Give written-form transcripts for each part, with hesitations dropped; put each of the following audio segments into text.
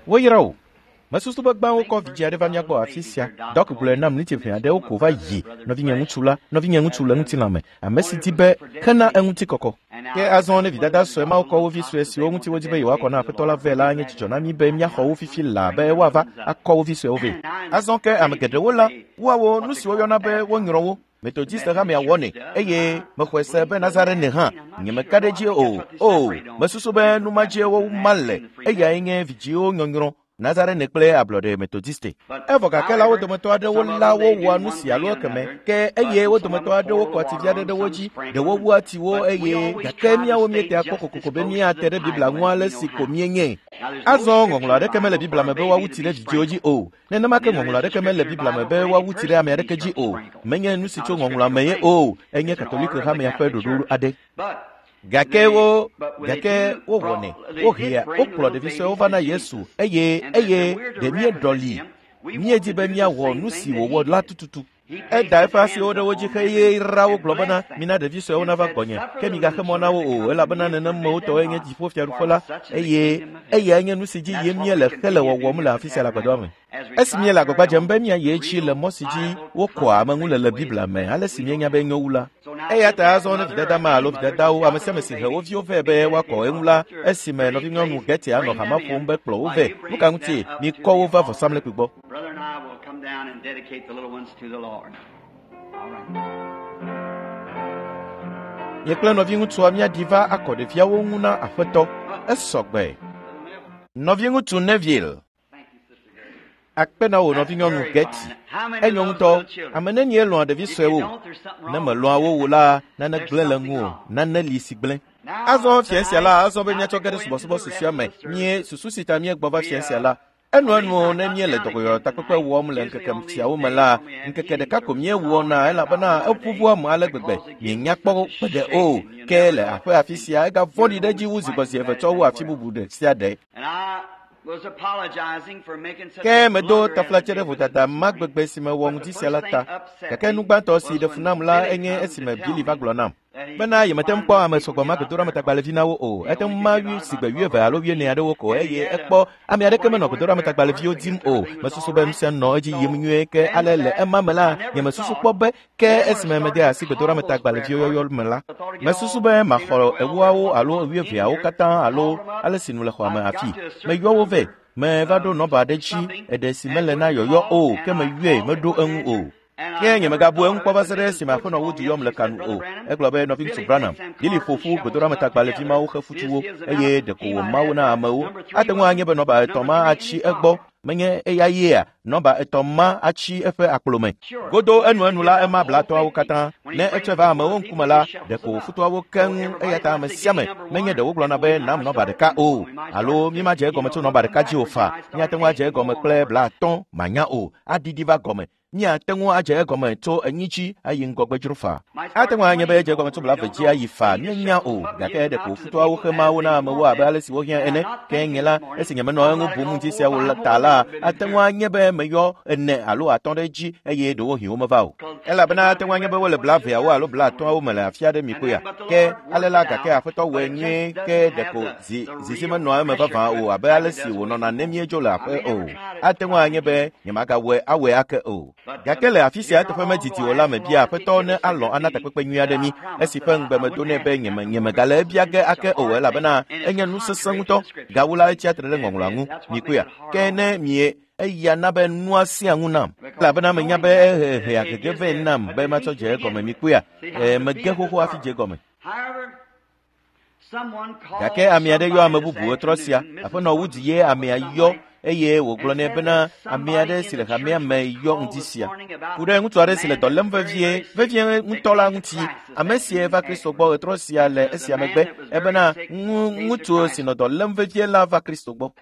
Woyirao. Masusu bagban ko vijare va miagbo afisia. Dok gule nam ni tifia de ko va yi. No vinya ngutula ngutilame. Amesi tibe kana enguti koko. Ke azon vidada so ma ko ofi so esi onguti wojibe yi wa ko na petola vela anye chichona mi be mia ho ofi fila be wa va akko ofi so ofi. Azon ke amgede wola wa wo nusi wo yona be wo nyrowo. Methodiste ha me awone eye mekwese be nazare ne ha nyeme kadeji masusu be numaje wo malle eye nye vigio nyonyro nazare ne kle ablode Methodiste evoka kala wo domoto ade wo la wo wanu si alo keme ke eye wo domoto ade wo kwativia de woji de wo wuati wo eye yakemia wo miete akoko be mi atere bibla nwale si komienye azo ngongla de keme le bibla mebe wa wuti le vigioji ne na make ngongla de keme le bibla mebe wa wuti le amerika ji menye nusi cho ngongla meye enye katolika ha me afa doduru ade gake wo wone wo hia wo klo de viso over na Yesu eye de mi doli mi eji be mi awo nusi wo la tututu da fa si o de woji kheye rawo globana mina de viso ona va gonye ke mi ga khemona wo ela bana na mo to enye ji fo fiaru fola eye enye nusi ji ye mi ele khele wo mu la afisa la godome esimi la gba jembe mi ye chi le mosiji wo kwa mangu le bibla me ale simi nya be nyowula ta zo no dada ma lo dada wo amesemesi he wo vi ove be wa ko enwula esime no vinyo nu get ya no hama fombe klo ove muka nti mi ko over for samle pigbo. Brother and I will come down and dedicate the little ones to the Lord. All right. Ye kle no vingu tu amia diva akode fia wo nguna afeto esogbe no vingu tu Neville akpena wo no vinyo nu get enyong to amene nie lo de viso wo na malo wo wula na na glele ngu na na lisi gble azo fiensia la azo be nya chogere subo sisiame nie susu sita mie gbova fiensia la enu na nie le dogo takpepe wo mu le nkeke mtia wo mala nkeke de kakomie wo na ela bana apupu am ale gbegbe nya kpo pede kele afa afisia ga vodi de ji wuzi bosi efeto wo afibubu de sia de was apologizing for making such ke medo taflachere votata magbegbe sime won ti selata kake nugbanto si de funamla enye esime bili vaglonam bana yemetem po amesogba magodora metagbalevi wo etem mawi sigbe wieve alo wie ne ade wo ko eye ekpo ami ade keme no godora metagbalevi odim mesusu be msen no eji yemnwe ke alele emamela yemesusu kpobe ke esime mede asi godora metagbalevi yoyol mela mesusu be mahoro ewo alo wieve awo katan alo alesinu le kwa ma afi me yo ve me vado no badechi edesimele na yoyo ke me wie medo enwu Kenya magabu en kwa basere sima fono wudi yom le kanu eglobe no vintu branam yili fofu godora matagbale vima o khafutuwo eye de ko mauna amawo atenwa anye be no ba toma achi egbo menye eya no ba etoma achi efe aklome godo enu la ema blato awo katan ne echeva amawo nkumala de ko futu awo kan eyata mesiame menye de woglo na be nam no ba de ka alo mi ma je gometo no ba de ka ji ofa nya tenwa je gome ple blaton manya adidiva gome nya tenwa aje gome to anyichi ayi ngogbe jurufa atenwa anya be je gome to bla veji ayi fa nya gake de ko futu awo khema wo na amawo abalesi wo hia ene kenyela esinyame no enwu bumu ti sia wo tala atenwa anya be meyo ene alo atonde ji eye do hi o mavao ela bana atenwa anya be wo le bla via wo alo bla ton wo mala afia de mikoya ke alela gake afeto wenye ke de ko zisima no ama bava abalesi wo no na nemie jola atenwa anya be nyamaka we awe ake gakele afisia atofema titi ola me bia peto ne alo anata pepe nyu ademi esipen gbe me do ne be nyeme gale bia ge ake owela bana enya nu sesanguto gawula echi atrele ngonglangu mikuya kene mie eya na be nu asia ngunam la bana me nya be he akege ve nam be ma to je gome mikuya me ge hoho afi je gome gake amiade yo amabubu otrosia afona wudi ye amiayo eye wo glone bena amiade sile hamia me yo ndisia kude ngutu are sile to lemvevie ngutola nguti amesie va Kristo gbo etrosia le esia megbe ebena ngutu sino to lemvevie la va Kristo gbo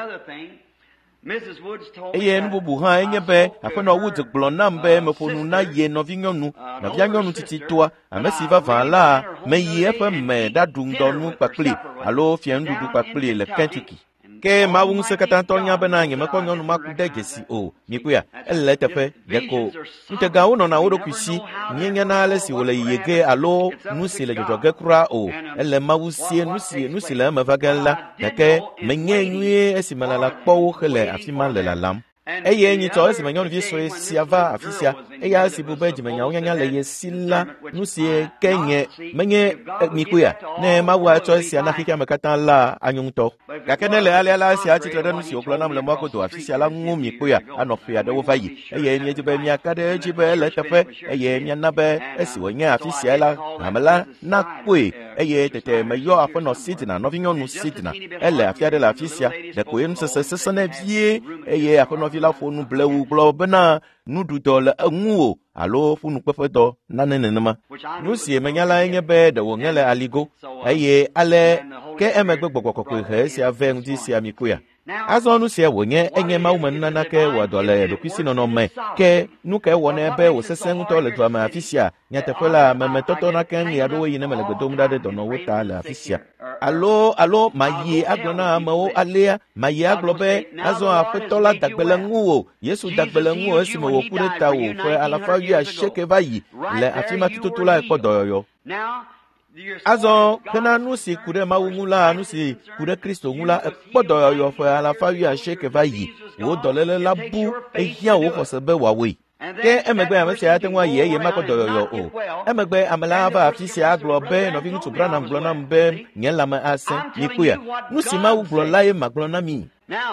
eye nbubu ha enyebe afena wudi glonam be meponu na ye no vinyonu na vianyonu tititoa amesi va vala me ye efe me dadungdonu pakli alo fiendudu pakli le Kentucky gake Mawu Ŋusẽkatãtɔ nya bena nyemekɔ nyɔnu ma ku de dzesi o mikuya ele teƒe ɖeko ŋutega wonɔna wo ɖokui si míenyana ale si wòle yiye ge alo nu si le dzɔdzɔ ge kura o ele Mawu sie nu si le eme va ge la gake menye nyuie esi melala kpɔwo hele afi ma le lalam eye nyitɔ esi me nyɔnuvi sue sia va afi sia eya esi bu be dzimenyawo nyanya le ye si la nu si ke nye menye mikuya ne Mawu atsɔ esia na xexea me katã la anyo ŋutɔ gake ne le alea la esi atsitre ɖe nu si wogblɔ nam le mɔa godo afi sia la ŋu mikuya anɔ ƒe aɖewo va yi eye míedzi be míaka ɖe edzi be ele teƒe eye míana be esi wònye afi sia la hame la nakpɔe eye tete meyɔ aƒenɔ Sidna nɔvinyɔnu Sidna ele afi aɖe le afi sia ɖeko ye nusese sesẽne vie eye aƒenɔvi la ƒo nu blewu gblɔ bena nuɖuɖɔ le eŋuwò alo ƒunukpeƒedɔ nane nenema nu si menya la nye be ɖe wòŋe le aligo eye ale ke emegbe gbɔgbɔ kɔkɔe he esia ve ŋdi sia mikuya azɔ nu sia wònye enye Mawu me nunana ke wòadɔ le ɖokuisinɔnɔ me ke nu ke wɔnɛ be wòsesẽ ŋutɔ le dua me afi sia nyateƒe la memetɔtɔ nake ŋi aɖewo yi ne mele gbe dom ɖa ɖe dɔnɔwo ta le afi sia alo mayi agblɔ na amewo alea mayi agblɔ be azɔ aƒetɔ la dagbe le ŋuwò Yesu dagbe le ŋuwò esime wòku ɖe tawò ƒe 180 va yi le afi ma tututu la ekpɔ dɔyɔyɔ azɔ hena nu si ku ɖe Mawu ŋu la nu si ku ɖe Kristo ŋu la ekpɔ dɔyɔyɔ ƒe 180 va yi wò dɔléle la bu ehiã wò xɔse be wòawoe ke emegbe ame sia ate ŋu ayi eye makɔ dɔyɔyɔ o emegbe ame la ava afi sia agblɔ be nɔvi ŋutsu Branham gblɔ nam be nye lãme asẽ mikuya nu si Mawu gblɔ la ye magblɔ na mi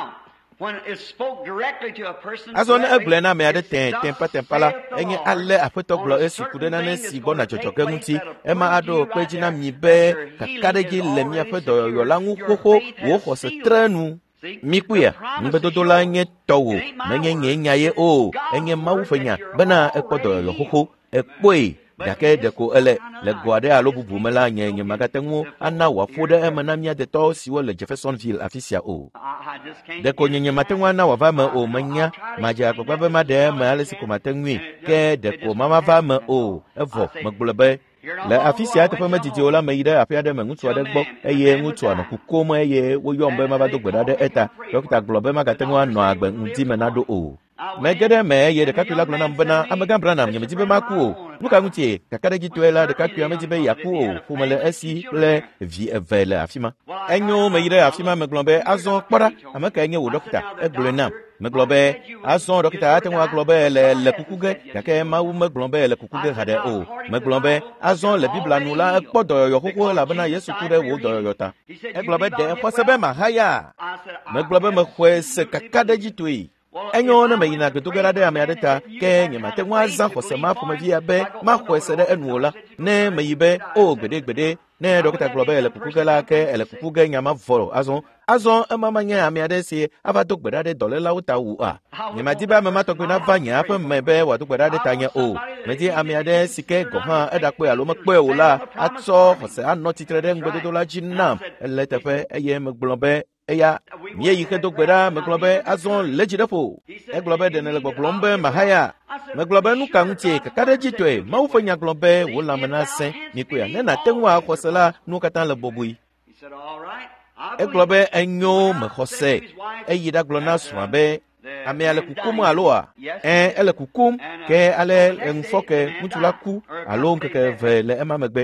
azɔ ne egblɔe na ame aɖe tɛ̃pa la enye ale aƒetɔ gblɔ esi ku ɖe nane si gbɔna dzɔdzɔge ŋuti ema aɖo kpe dzi na mi be kakaɖedzi le miaƒe dɔyɔyɔ la ŋu xoxo wò xɔse tre nu mikuya ŋugbedodo la nye tɔwò menye nye nya ye o enye Mawu ƒe nya bena ekpɔ dɔyɔyɔ xoxo ekpɔe gake ɖeko ele le go aɖe alo bubu me la nye magate ŋu ana wòaƒo ɖe eme na mía detɔwo siwo le Jeffersonville afi sia o ɖeko nye mate ŋu ana wòava me o menya madze agbagba be maɖe eme ale si ko mate ŋui ke ɖeko mava me o evɔ megblɔ be le afi sia teƒe medidi o la me yi ɖe aƒe aɖe me ŋutsu aɖe gbɔ eye ŋutsua nɔ kukom eye woyɔm be mava do gbe ɖa ɖe eta dɔkita gblɔ be magate ŋu anɔ agbe ŋdi me naɖo o mege ɖe me eye ɖekakpui la gblɔ nam bena amegã Branham nyemedi be maku o nu ka ŋutie kakaɖedzitɔe la ɖekakpuia medi be yaku o ƒome le esi kple vi eve le afi ma enyo meyi ɖe afi ma megblɔ be azɔ kpɔɖa ame kae nye wò dɔkita egblɔe nam megblɔ be azɔ dɔkita ate ŋu agblɔ be le kuku ge gake Mawu megblɔ be le kuku ge haɖe o megblɔ be azɔ le Biblia nu la ekpɔ dɔyɔyɔ xoxo elabena Yesu ku ɖe wò dɔyɔyɔ ta egblɔ be ɖe xɔse be mahaya megblɔ be mexɔe se kakaɖedzitɔe enyo ne meyina gbedoge ɖe ame aɖe ta ke nyemate ŋu azã xɔse ma ƒomevia be maxɔe se ɖe enu o la ne meyi be o gbeɖe ne dɔkita gblɔ be ele kuku ge la ke ele kuku ge nyama vɔ azɔ emama nye ame aɖe si ava do gbe ɖa ɖe dɔlélawo ta wu a nyemadi be ame ma tɔgbe nava nye aƒe me be wòado gbe ɖa ɖe ta nye o medi ame aɖe si ke gɔ hã eɖakpɔe alo mekpɔe o la atsɔ xɔse anɔ tsitre ɖe ŋugbedodo la dzi nam ele teƒe eye megblɔ be eya míeyi xe do gbe ɖa megblɔ be azɔ le dzi ɖe ƒo egblɔ be ɖene le gbɔgblɔm be mahaya megblɔ be nu ka ŋutie kakaɖedzitɔe Mawu ƒe nya gblɔ be wò lãme nasẽ mikoya ne nate ŋu axɔse la nuwo katã le bɔbɔe egblɔ be enyo mexɔse eyi ɖagblɔ na srɔ̃a be amea le kukum aloa ele kukum ke ale ŋufɔ ke ŋutsu la ku alo ŋkeke eve le ema megbe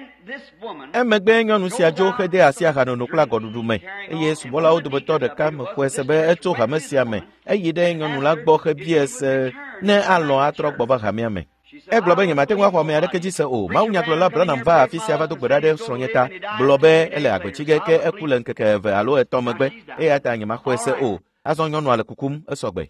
emegbe nyɔnu sia dzo xe de asi ahanono kple agɔɖuɖu me eye subɔlawo dometɔ ɖeka mexɔe se be etso hame sia me eyi ɖe nyɔnu la gbɔ xe bie se ne alɔ atrɔ gbɔ va hamea me egblɔ be nyemate ŋu axɔ ame aɖeke dzi se o mawunyagblɔla Branham va afi sia va do gbe ɖa ɖe srɔ̃nye ta gblɔ be ele agbetsige ke eku le ŋkeke eve alo etɔ̃ megbe eya ta nyemaxɔe se o azɔ nyɔnua le kukum esɔgbe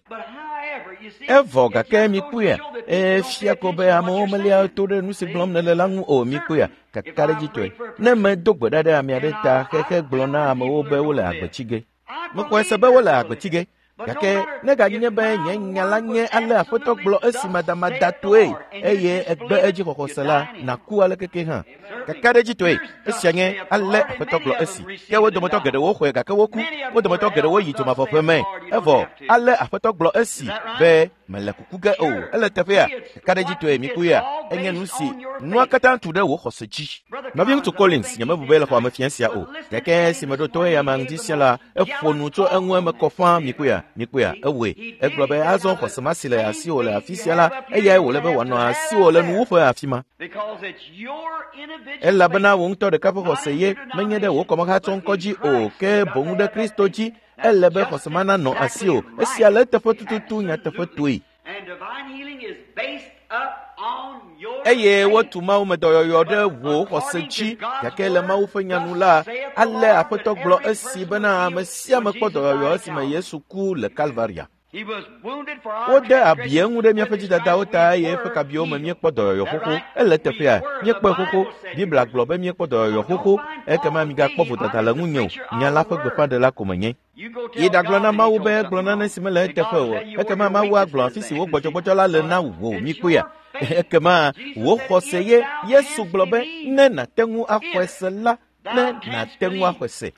evɔ gake mikuya efia ko be amewo melia to ɖe nu si gblɔm nele la ŋu o mikuya kakaɖedzitɔe ne medo gbe ɖa ɖe ame aɖe ta xexe gblɔ na amewo be wole agbetsige mexɔe se be wole agbetsige gake ne ganye be nye nya la nye ale aƒetɔ gblɔ esi madamada toe eye egbe edzi xɔxɔ se la naku ale keke hã kakaɖedzitɔe esia nye ale aƒetɔ gblɔ esi ke wo dometɔ geɖewo xɔe gake woku wo dometɔ geɖewo yi dzomavɔƒe me evo ale aƒetɔ gblɔ esi be mele kuku ge o ele teƒea kaɖedzitoe mi kpɔe enye nu si nua katã tu ɖe wò xɔse dzi. Nɔvi ŋutsu Collins nyemebu be le xɔa me fia sia o gake si meɖo to eya ma ŋdzi sia la eƒo nu tso eŋu eme kɔ ƒãa mi kpɔe ewoe egblɔ be azɔ xɔse ma si le asiwò le afi sia la eyae wòle be wòanɔ asiwò le nuwuƒe afi ma. Elabena wò ŋutɔ ɖeka ƒe xɔse ye menye ɖe wò kɔmehatɔ ŋkɔ dzi o ke boŋ ɖe Kristo dzi ele be xɔse ma nanɔ asiwò esia le eteƒe tututu nyateƒe toe. Eye wotu Mawu me dɔyɔyɔ ɖe wò xɔse dzi gake le Mawu ƒe nyanu la ale aƒetɔ gblɔ esi bena ame sia ame kpɔ dɔyɔyɔ esime Yesu ku le Kalvaria. Wode abi eŋu ɖe míaƒe dzidadawo ta eye eƒe kabiawo me míekpɔ dɔyɔyɔ xoxo ele teƒea míekpɔe xoxo. Biblia gblɔ be míekpɔ dɔyɔyɔ xoxo ekema migakpɔ vodada le ŋunye o nya la ƒe gbeƒãɖela ko menye. Yi ɖagblɔ na Mawu be gblɔ nane si mele eteƒe o ekema Mawu agblɔ afi si wo gbɔdzɔgbɔdzɔ la le na wò mi kpɔea ekema wò xɔse ye Yesu gblɔ be ne nàte ŋu axɔe se la ne nàte ŋu axɔe se.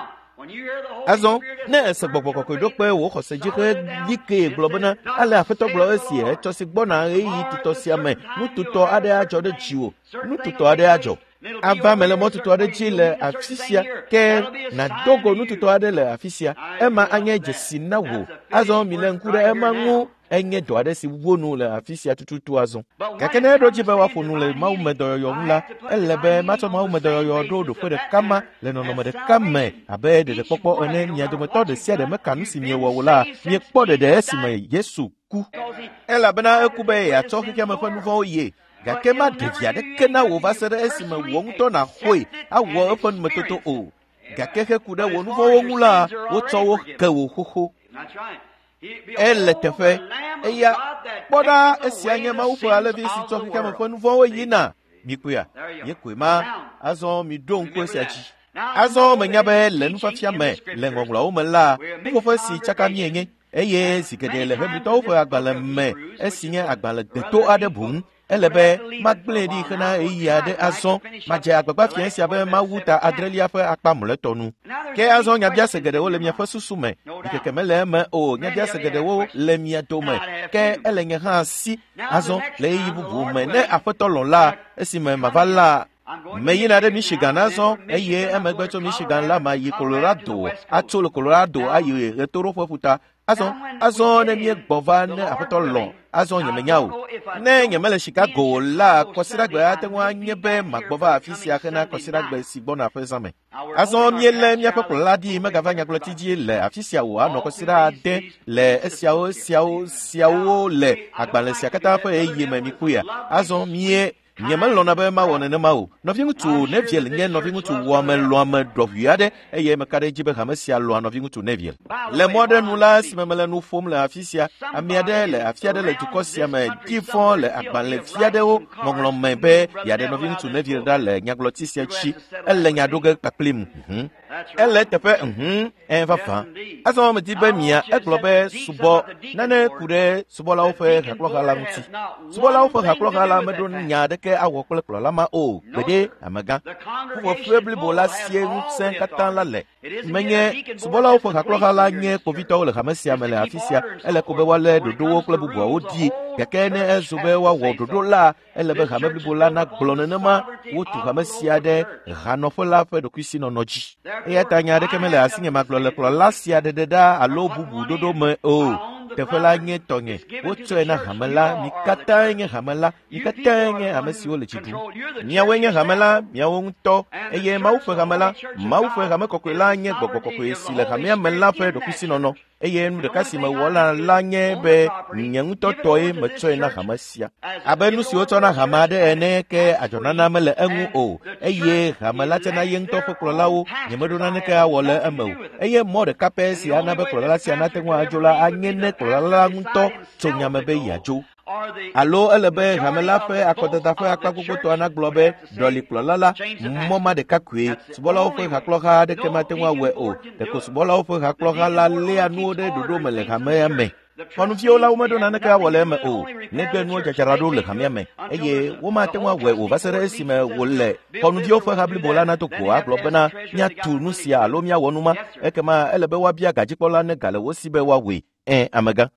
Azɔ ne ese gbɔgbɔ kɔkɔe ɖo kpe wò xɔse dzi xe dike gblɔ bena ale aƒetɔ gblɔ esi etsɔ si gbɔna ɣeyiɣi tutɔ sia me nututɔ aɖe adzɔ ɖe dziwò nututɔ aɖe adzɔ ava me le mɔtutɔ aɖe dzi le afi sia ke nadogo nututɔ aɖe le afi sia ema anye dzesi na wò. Azɔ mi le ŋku ɖe ema ŋu enye dɔ aɖe si wonu le afi sia tututu azɔ gake ne eɖo dzi be woaƒo nu le Mawu me dɔyɔyɔ ŋu la ele be matsɔ Mawu me dɔyɔyɔ ɖo ɖoƒe ɖeka ma le nɔnɔme ɖeka me abe ɖeɖekpɔkpɔ ene. Mia dometɔ ɖe sia ɖe meka nu si miewɔ o la miekpɔ ɖeɖe esime Yesu ku elabena eku be yeatsɔ xexea me ƒe nu vɔ̃wo yie gake ma ɖevi aɖeke na wò va se ɖe esime wò ŋutɔ nàxɔe awɔ eƒe numetoto o gake heku ɖe wò nu vɔ̃wo ŋu la wotsɔ wo ke wò xoxo. Ele teƒe eya kpɔ ɖa esia nye Mawu ƒe alẽvi si tsɔ xexea me ƒe nu vɔ̃wo yina mi kpɔea míekoe ma. Azɔ mi ɖo ŋku esia dzi. Azɔ menya be le nufiafia me le ŋɔŋlɔwo me la nuƒoƒe si tsaka mienye eye zi geɖe le Hebritɔwo ƒe agbalẽ me esi nye agbalẽ deto aɖe boŋ ele be magblẽ ɖi xena eyi aɖe azɔ madze agbagba fia sia be Mawu ta adrelia ƒe akpa mlɔetɔ nu. Ke azɔ nyabiase geɖewo le miaƒe susu me keke mele eme o nyabiase geɖewo le mia dome ke ele nye hã si azɔ le ɣeyiɣi bubu me ne aƒetɔ lɔ̃ la esime mava la meyina ɖe Michigan azɔ eye emegbe tso Michigan la mayi Colorado atso le Colorado ayi ɣetoɖoƒe ƒuta. Azɔ ne míegbɔ va ne aƒetɔ lɔ̃ azɔ nyemenya o ne nyemele Chicago la kɔsiɖagbe ate ŋu anye be magbɔ va afi sia hena kɔsiɖagbe si gbɔna ƒe zã me. Azɔ míele míaƒe kplɔla ɖi megava nyagblɔti dzi le afi sia o anɔ kɔsiɖa ade le esiawo le agbalẽ sia katã ƒe eye me mi kpɔea. Azɔ nyemelɔna be mawɔ nenema o. Nɔvi ŋutsu Neviel nye nɔvi ŋutsu wɔmelɔame ɖɔʋui aɖe eye meka ɖe dzi be hame sia lɔa nɔvi ŋutsu Neviel. Le mɔ ɖe nu la esime mele nu ƒom le afi sia ame aɖe le afi aɖe le dukɔ sia me di fɔ le agbalẽ fi aɖewo ŋɔŋlɔ me be yeaɖe nɔvi ŋutsu Neviel ɖa le nyagblɔti sia dzi ele nya ɖo ge kpakplim ele teƒe vavã. Azɔ medi be mia egblɔ be subɔ nane ku ɖe subɔlawo ƒe hakplɔha la ŋuti. Subɔlawo ƒe hakplɔha la meɖo nya aɖeke awɔ kple kplɔla ma o gbeɖe amegã ƒuƒoƒe blibo la sie ŋusẽ katã la le menye subɔlawo ƒe hakplɔha la nye kpovitɔwo le hame sia me le afi sia ele ko be woalé ɖoɖowo kple bubuawo di gake ne ezu be woawɔ ɖoɖo la ele be hame blibo la nagblɔ nenema wotu hame sia ɖe hanɔƒe la ƒe ɖokuisinɔnɔ dzi eya ta nya aɖeke mele asinye magblɔ le kplɔla sia ɖeɖe ɖa alo bubu ɖoɖo me o. Teƒe la nye tɔnye wotsɔe na hame la mi katã nye hame la mi katã nye ame siwo le tsi ɖum miawoe nye hame la miawo ŋutɔ eye Mawu ƒe hame la Mawu ƒe hame kɔkɔe la nye gbɔgbɔ kɔkɔe si le hamea me la ƒe ɖokuisinɔnɔ eye nu ɖeka si mewɔ la nye be nye ŋutɔ tɔe metsɔe na hame sia abe nu siwo tsɔ na hame aɖe ene ke adzɔnana mele eŋu o eye hame la tsena ye ŋutɔ ƒe kplɔlawo nyemeɖo naneke awɔ le eme o eye mɔ ɖeka pɛ si ana be kplɔla sia nate ŋu adzo la anye ne kplɔla la ŋutɔ tso nyame be yeadzo alo ele be hame la ƒe akɔdada ƒe akpa gbogboetɔ anagblɔ be ɖɔli kplɔla la mɔ ma ɖeka koe subɔlawo ƒe hakplɔha aɖeke mate ŋu awɔe o ɖeko subɔlawo ƒe hakplɔha la léa nuwo ɖe ɖoɖo me le hamea me Konufio la umedo na neka wole me o. Nebe nuo jacharado le kamia me. Eye, woma tengwa we o vasere esime wole. Konufio fe habli bola na to kwa globena nya tunu sia alo mia wonuma ekema elebe wa bia gajikola ne gale wosibe wa we. Amaga.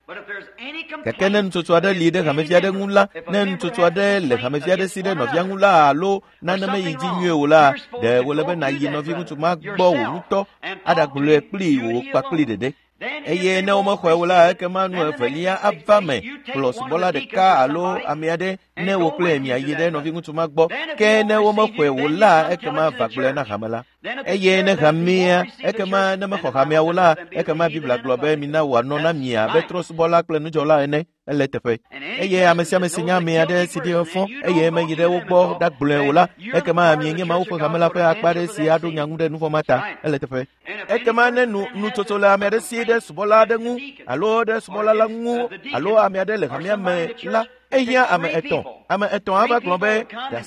Kakene ntutu ade lide kamefiade ngula, ne ntutu ade le kamefiade side no fiangula alo na na me yiji nwe ola de wolebe na yi no fi kutu ma gbo wo nto ada gule pli wo pa pli dede. Eye ne o mo kwe ola ekema nu efelia avame plus bola de ka alo amiade ne wo kle mi ayide no fi kutu ma gbo ke ne o mo kwe ola ekema vagle na kamala. Eye ne kamia ekema ne me ko kamia ola ekema bibla globe mi na wa no na mia betros bola kle nu jola ene eletefe. Eye amesia mesinya mi ade sidi ofo eye me yide wo gbo dagbule ola ekema mi enye ma wo kamala fe akpare si adu nyangude nu formata eletefe. Ekema ne nu totola mi ade si de subola de ngu alo de subola la ngu alo ami ade le kamia me la eya ame eton aba globe da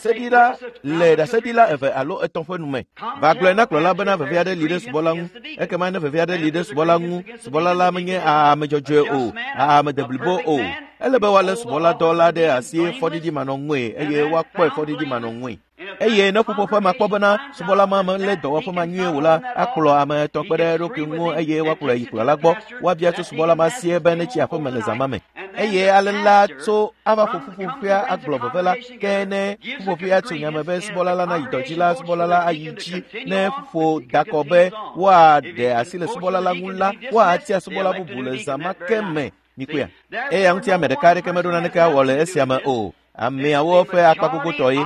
sedila eve alo eton fo nume va glo na klola bana ve ade leader subola ngu ekema ne ve ade leader subola ngu subola la menye a me jojo o a me deblibo o elebe wale subola dola de asie 40 di manongwe eye wa kpo 40 di manongwe eye na pupo fa makobana subola ma le do fa manwe wala aklo ame to pere ro kinwo eye wa klo yi klo lagbo wa bia to subola ma sie be ne chi afo me zamame eye alala to aba fufu fia aglo bovela kene fufu fia to nyame be subola la na idojila subola la ayiji ne fufu dakobe wa de asile subola la ngula wa atia subola bubule zamakeme nikuya eye amtia medekare kemedona ne ka wole esiama o ame awo fe akpakugo toyi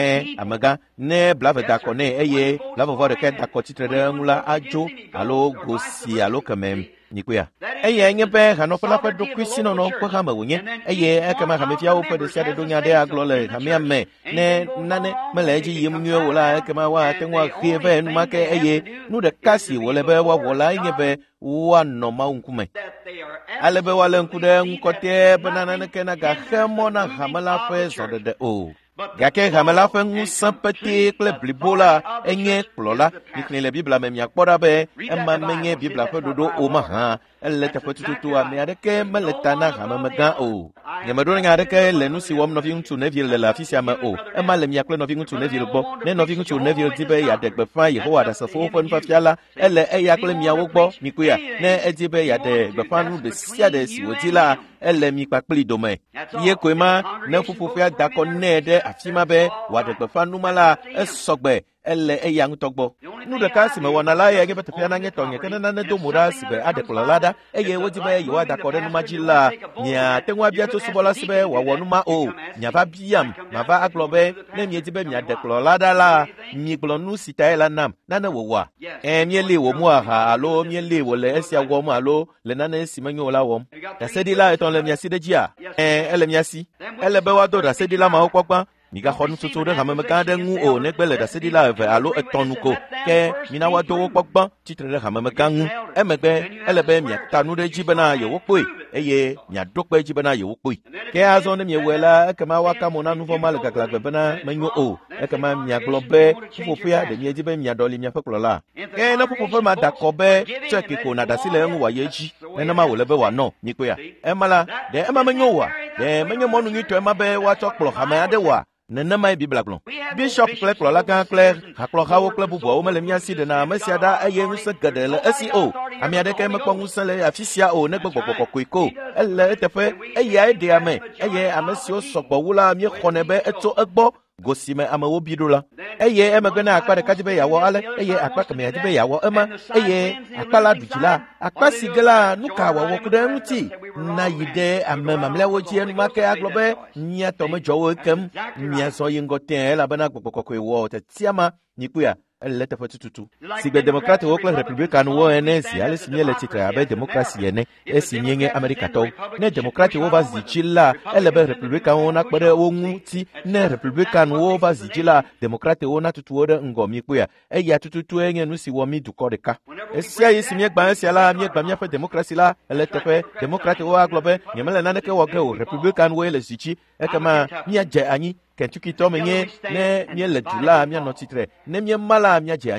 amaga ne blave dakone eye blave vore ke dakotitre ngula ajo alo gosi alo kamem nikuya eye nyebe hano pala pe do kwisino no kwa kama wonye eye ekama kamefia wo pe de sia de donya de aglole kamia me ne nane meleji yemnwe wola ekama wa tenwa khieve nu make eye nu de kasi wole be wa wola nyebe wa no ma unkume alebe wale nkude nkote banana ne kena ga khemo na hamala fe zode de o gake hamala fe ngu sampete kle blibola enye klola nikne le bibla memya kpora be emma menye bibla fe dodo o ma ha elle ta fotutu a me adeke meletana hamamaga o nyamado nga adeke le nu si wom no fi ntu ne vie le la fisia ma o emma le mya kle no fi ntu ne vie bo ne no fi ntu ne vie dibe ya de gbefa Yehowa da safo fo nfa fiala elle eya kle mya wo gbo mikuya ne edibe ya de gbefa nu be sia de si wotila elle mi pakpli dome ye koima ne fufu fia dakone de afima be wa de gbefa nu mala esogbe elle eyang togbo nu de kasi me wona la ye gebe tafia na nyetonye kenana ne do mura sibe adekolada eye wojibe ye wada kore nu majila nya tenwa bia to subola sibe wa wonu ma o nya ba biam ma ba aglobe ne mi ejibe mi adekolada la mi glonu sitaela nam nana wowa miele wo mu aha alo miele wo le esia wo mu alo le nana esimenyo la wo da sedila eton le mi asidejia ele mi asi ele be wa do da sedila ma okpokpa miga khonu tutu de hamame kande ngu o ne gbele da sedila eve alo etonuko ke mina wa do gbogbo titre de hamame kangu emegbe elebe mi tanu de jibana ye wopoi eye nya dokpe jibana ye wopoi ke azo ne mi wela kema waka mona nu formal gagla bana menyo o kema mi aglobe fofia de mi jibe mi adoli mi faklola ke na fofo ma dakobe cheki ko na dasile ngu wa yeji na ma wolebe wa no nikoya emala de ema menyo wa de menyo monu ngi to ema be wa chokplo hama ade wa nene mai bibla klon bishop kle klola kan kle haklo hawo kle bubo o mele miasi de na mesiada eye nse gadele SEO amiade ke mekwa ngusele afisia o ne gbogbogbo koiko ele tefe eye de ame eye amesio sogbo wula mi khonebe eto egbo gosime amawo bidola eye emegena akpare kajibe yawo ale eye akpaka me yajibe yawo ema eye akpala dujila akpasigela nuka wawo kudenuti na yide amemamle woji enu make aglobe nya tome jowo kem nya so yingoten la bana gbogbo wo tetiama nikuya elle te fotutu sigbe demokrate wo kle republican wo ene si ale sinye le tikra abe demokrasi ene esinye America to ne demokrate wo ba zichila ele be republican wo na kpere wo nguti ne republican wo ba zichila demokrate wo na tutu wo de ngomi kuya eya tutu enye nu si wo mi du kodeka esia yi simye gba esia la mi gba mi fa demokrasi la ele te fe demokrate wo aglobe nyemele na ne ke wo ke wo republican wo ele zichi ekama mi aje anyi Kentucky to menye ne mi le dula mi no titre ne mi mala mi aje anyi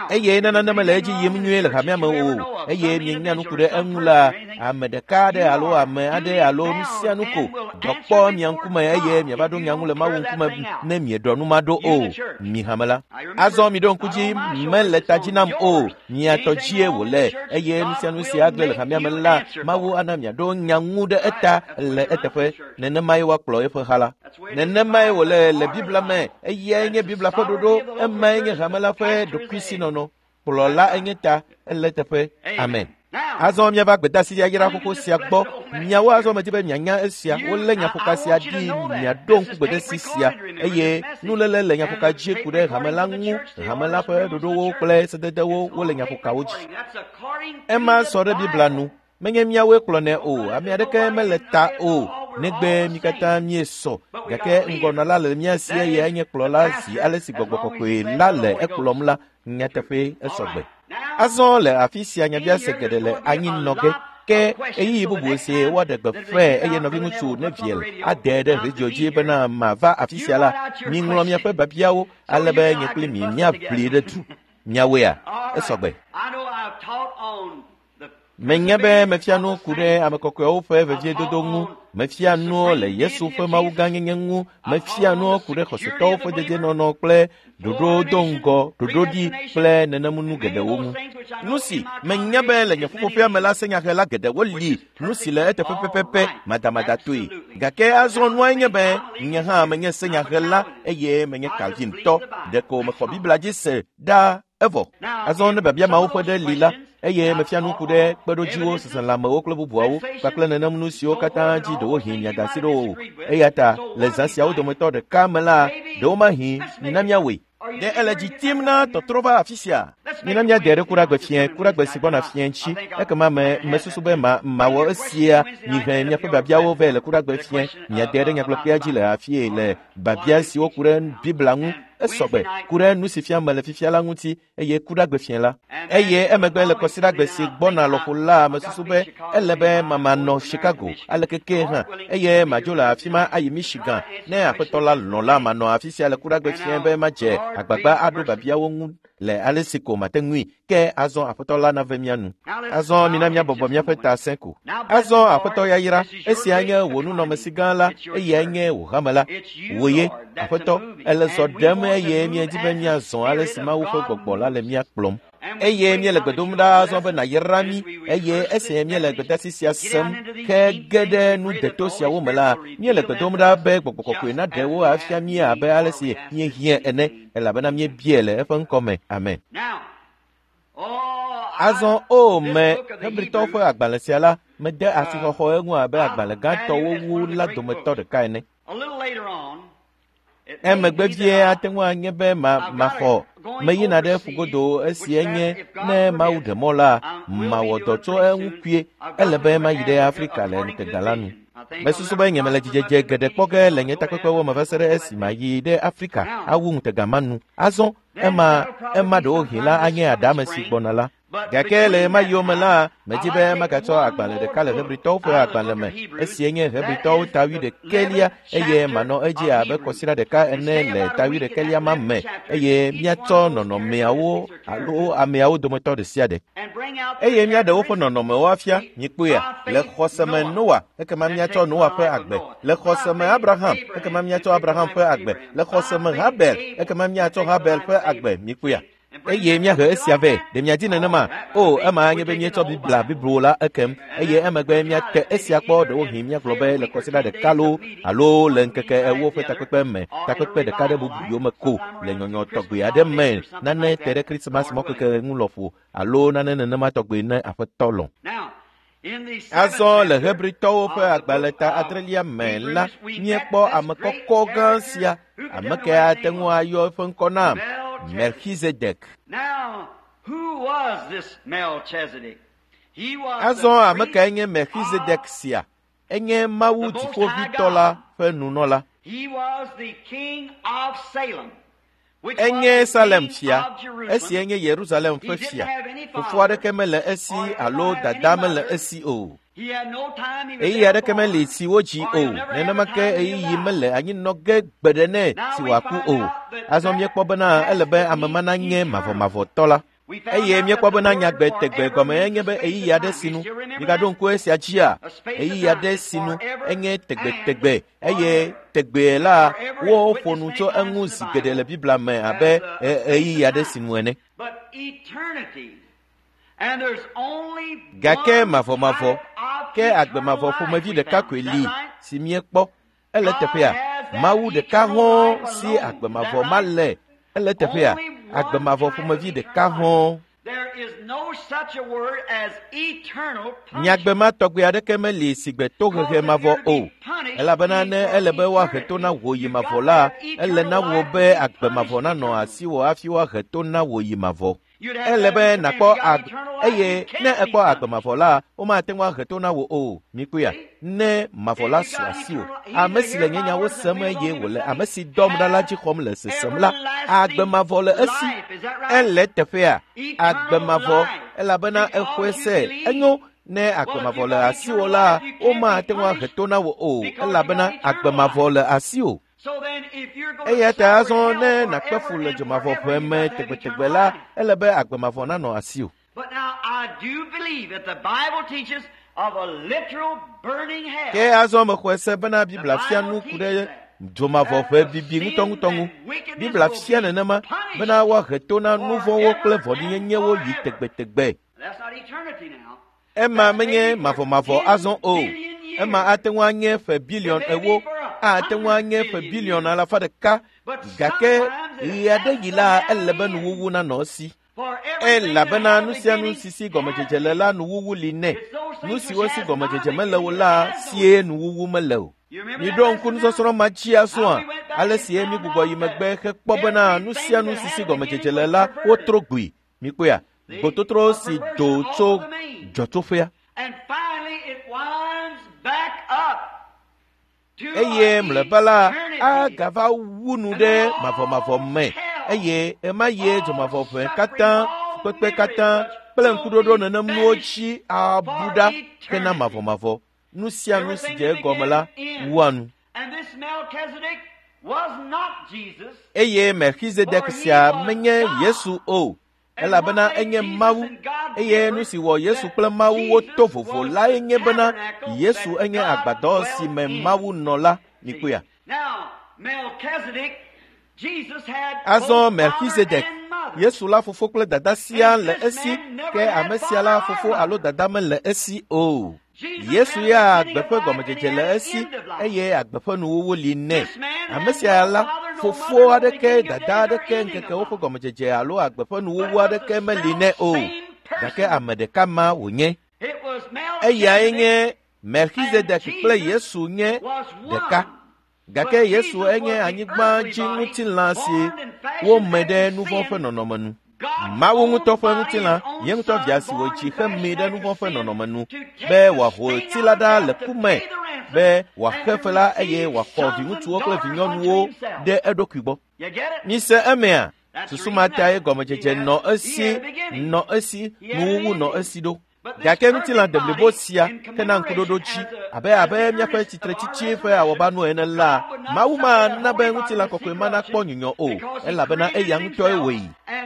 eye nana mele edzi yim nyuie le hamia me o eye mienya nuku ɖe eŋu la ame ɖeka aɖe alo ame aɖe alo nu sia nu ko dɔkpɔ mia ŋkume eye miava ɖo mia ŋu le Mawu ŋkume ne mieɖɔ nu ma ɖo o mi hame la azɔ mi ɖo ŋku dzi mele ta dzi nam o miatɔ dzie wòle eye nu sia nu si agble le hamia me la Mawu ana miaɖo nya ŋu ɖe eta le eteƒe nenemae woakplɔ eƒe ha la nenemae wòle le Biblia me eyae nye Biblia ƒe ɖoɖo emae nye hame la ƒe ɖokuisinɔnɔ kplɔla enye ta ele teƒe amen. Azɔ miava gbedasi yayra xoxo sia gbɔ miawo azɔ medi be mianya esia wolé nyaƒoka sia ɖi miaɖo ŋku gbedesi sia eye nulele le nyaƒoka dzi ku ɖe hame la ŋu hame la ƒe ɖoɖowo kple sededewo wole nyaƒokawo dzi ema sɔ ɖe Biblia nu menye miawoe kplɔnɛ o ame aɖeke mele ta o negbe mi katã miesɔ gake ŋgɔnɔla le mia si eye enye kplɔla zi ale si gbɔgbɔ kɔkɔe la le ekplɔm la nyateƒe esɔgbe. Azɔ le afi sia nyabia se geɖe le anyinɔge ke eyi bubu si woaɖe gbe fɛ eye nɔvi ŋutsu ne viel ade ɖe redio dzi bena mava afi sia la miŋlɔ miaƒe babiawo ale be nye kple mi miaʋli ɖe du miawoea esɔgbe. Menye be mefia nu ku ɖe ame kɔkɔewo ƒe veviedodo ŋu mefia nuwo le Yesu ƒe Mawu gãnyenye ŋu mefia nuwo ku ɖe xɔsetɔwo ƒe dedienɔnɔ kple ɖoɖo do ŋgɔ ɖoɖoɖi kple nenemu geɖewo ŋu. Nu si menye be le nye ƒuƒoƒea me la senyahe la geɖewo li nu si le eteƒe pɛpɛpɛ madamadatoe gake azɔ nuae nye be nye hã menye senyahe la eye menye Calvintɔ ɖeko mexɔ Biblia dzi se ɖa evɔ azɔ ne biabia Mawu ƒe ɖe li la eye mefia nu ku ɖe kpeɖodziwo seselãmewo kple bubuawo kpakple nenem nu siwo katã dzi ɖewo hi miada si ɖo o eya ta le zã siawo dometɔ ɖeka me la ɖewo ma hi mina miawoe ɖe ele dzi tim na tɔtrɔ va afi sia mina miade ɖe kuragbe fie kuragbe si gbɔna fie ŋtsi ekema mesusu be mawɔ esia mihe miaƒe biabiawo vɛ le kuragbe fie miade ɖe nyagblɔkpea dzi le afie le babia siwo ku ɖe Biblia ŋu esɔgbe ku ɖe nu si fia me le fifia la ŋuti eye kuragbe fie la eye emegbe le kɔsiɖagbe si gbɔna lɔƒo la mesusu be ele be mamanɔ Chicago ale keke hã eye madzo le afi ma ayi Michigan ne aƒetɔ la lɔ̃ la manɔ afi sia le kuragbe fie be madze agbagba aɖo babiawo ŋu le ale si ko mate ŋui ke azɔ aƒetɔ la nave mia nu azɔ mina miabɔbɔ miaƒe ta se ko azɔ aƒetɔ yayra esia nye wò nunɔmesi gã la eye nye wò hame la wòye aƒetɔ ele zɔ ɖem eye miedi be miazɔ ale si Mawu ƒe gbɔgbɔ la le mia kplɔm eye miele gbedom ɖa azɔ be nayra mi eye esi miele gbedasi sia sem ke ge ɖe nu deto siawo me la miele gbedom ɖa be gbɔgbɔ kɔkɔe na ɖewo afia mi abe ale si miehiã ene elabena miebie le eƒe ŋkɔ me amen. Azɔ o me Hebritɔwo ƒe agbalẽ sia la mede asixɔxɔ eŋu abe agbalẽ gãtɔwo wu la dometɔ ɖeka ene. Emegbe vie ate ŋu anye be maxɔ meyina ɖe fugodo esi enye ne Mawu ɖe mɔ la mawɔ dɔ tso eŋu kue ele be mayi ɖe Afrika le ŋkega la nu. Mesusu be nye mele dzidzedze geɖe kpɔ ge le nye takpekpewo me va se ɖe esi mayi ɖe Afrika awu ŋkega ma nu. Azɔ ema ɖewo hi la anye aɖame si gbɔna la. Gake le ema yiwo me la medi be magatsɔ agbalẽ ɖeka le Hebritɔwo ƒe agbalẽ me esi nye Hebritɔwo tawi ɖekelia eye manɔ edzi abe kɔsiɖa ɖeka ene le tawi ɖekelia ma me eye miatsɔ nɔnɔmeawo alo ameawo dometɔ ɖe sia ɖe eye miaɖe woƒe nɔnɔmewo afia mikpoea le xɔseme Noa ekema miatsɔ Noa ƒe agbe le xɔseme Abraham ekema miatsɔ Abraham ƒe agbe le xɔseme Habel ekema miatsɔ Habel ƒe agbe mikpoea eye miahe esia vɛ ɖe miadi nenema o ema nye be mietsɔ Biblia la ekem eye emegbe miate esia kpɔ ɖewo hi miagblɔ be le kɔsiɖa ɖeka lo alo le ŋkeke ewo ƒe takpekpe me takpekpe ɖeka ɖe bubu yiwo me ko le nyɔnyɔ tɔgbe aɖe me nane te ɖe Krismas mɔkeke ŋu lɔƒo alo nane nenema tɔgbe ne aƒetɔ lɔ̃. Azɔ le Hebritɔwo ƒe agbalẽ ta adrelia me la miekpɔ ame kɔkɔ gã sia ame ke ate ŋu ayɔ eƒe ŋkɔ nam Melchizedek. Azɔ ame ke nye Melchizedek sia enye Mawu dziƒoʋĩtɔ la ƒe nunɔla. Enye Salem fia esi enye Yerusalem ƒe fia fofo aɖeke mele esi alo dada mele esi o eyi aɖeke mele si wodzi o nenema ke eyiyi mele anyinɔge gbeɖe nɛ si wòaku o azɔ miekpɔ bena ele be ame ma nanye mavɔmavɔtɔ la eye mie kwa bena nyagbe tegbe gome enye be eyi ya de sinu diga don ko esi achia eyi ya de sinu enye tegbe eye tegbe la wo fonu to enwu sigede le bibla me abe eyi ya de sinu ene gake mafo ke agbe mafo fo ma vi de ka kweli si mie kpo ele tepia mawu de ka ho si agbe mafo male ele tepia agbe mafo fo ma vi de ka ho. There is no such a word as eternal punishment. Nyagbe ma togbe adeke me li sigbe to hehe mavo o. Ela banane ele be wa heto na woyi mavo la, ele na wo be agbe mavo na no asi wo afi wa heto na woyi mavo. Ele be na ko eye ne eko agbe mavo la, o ma tenwa heto na wo o. Mikuya ne mavo la so asi o. Amesi le nyanya wo seme ye wo le amesi dom da la ji khom le sesem la agbe mavo le asi. Ele tefea agbe mavo ela bana ekwese enyo ne agbe mavo le asi o la o ma tenwa heto na wo o ela bana agbe mavo le asi o. Eye ta azon ne na kpefu le jomavo peme tegbe la ele be agbe mavo na no asi o. But now I do believe that the Bible teaches of a literal burning hell. Ke azon me kwese bana bibla fia nu kude jomavo pe bibi ngutongu bibla fia ne ma bana wa heto na nuvo wo kle vodi nye wo yi tegbe. That's not eternity now. Emma menye mavo azon o. Emma atenwa nye fe billion ewo. Atenwa nye fe billion ala fa de ka. Gake yade yila elebe nu wuwu na no si. La bana nusia nusisi gomejeje la nu wuwu line. Nusi wosi gomejeje melewo la sie nu wuwu melewo. Ni don kun so soro machi aso ale sie mi gugo yimegbe ke kpobana nusia nusisi gomejeje la otrogui mi poya bototro si do to jotofia. And finally it winds back up to eye mlebala agava wunu de mavo me eye ema ye jomavo fe katan pepe katan plen kudodo nanam nuochi abuda kena mavo nusia je gomala wanu. And this Melchizedek was not Jesus. Eye Melchizedek sia menye Yesu o. Ela bana enye mawu eye nusi wo Yesu kple mawu wo to fofo la enye bana Yesu enye agbado si me mawu nola nikuya. Now Melchizedek, Jesus had azo Melchizedek Yesu la fofo kple dada sia le esi ke amesia la fofo alo dada me le esi o. Yesu ya agbefe gomejeje le esi eye agbefe nu wo li ne amesia la fofo adeke dada adeke nkeke wo gomejeje alo agbefe nu wo adeke me li ne o dake amedeka ma wonye eye enye Melchizedek kple Yesu nye deka gake Yesu enye anyigba jinguti lansi wo mede nu fofe nonomanu mawu nguto fe ngutila ye nguto biasi wo chi khemide nu fofe nonomanu be wa ho tilada le kume be wa khefela eye wa kovi ngutu wo kle vinyonu wo de edokugbo ni se emea susumata ye gomejeje no esi nuwu no esi do gake ngutila de lebosia kana nkudodo chi abe mia fe chitre chichi fe awoba no enela mawu ma na be ngutila kokwe mana kpo nyunyo o ela bena eya nguto ewe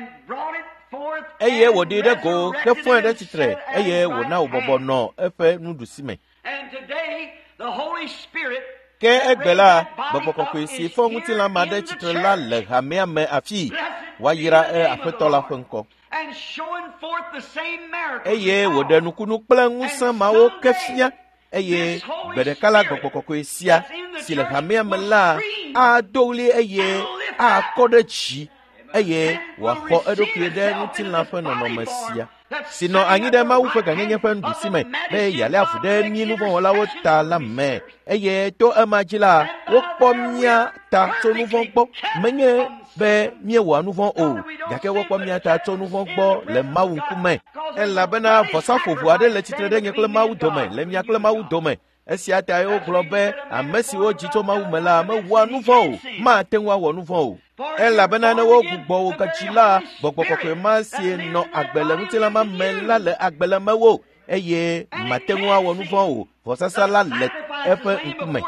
eye wo de go ke fun de chitre eye wo na obobo no efe nudusime. And today the Holy Spirit ke egbela boboko kwesi fo ngutila ma de chitre la le hamia me afi wa yira afetola fenko and showing forth the same miracle. Eye wo de nukunu kple ngusa ma wo kefia eye bedekala boboko kwesia si le hamia me la a doli eye a kodechi eye wa ko edokire de ngutila fe no masia sino anyi de ma wo fe ganyenye fe ndusime be yale afude ni nu bon wala wo ta la me eye to amajila wo pomia ta to nu bon gbo menye be mie wa nu bon o gake wo pomia ta to nu bon gbo le mawu nkume ela bena fosa fofu ade le titre de nyekle mawu dome le mia kle mawu dome esi ata yo globe amesi wo jito mawu mela ma wa nu bon ma tenwa wo nu bon o ela bena ne wo gugbo wo kachila bogbokokwe ma sie no agbele mutila ma mela le agbele mawo eye matenwa wo nu bon o fosa la le efe nkume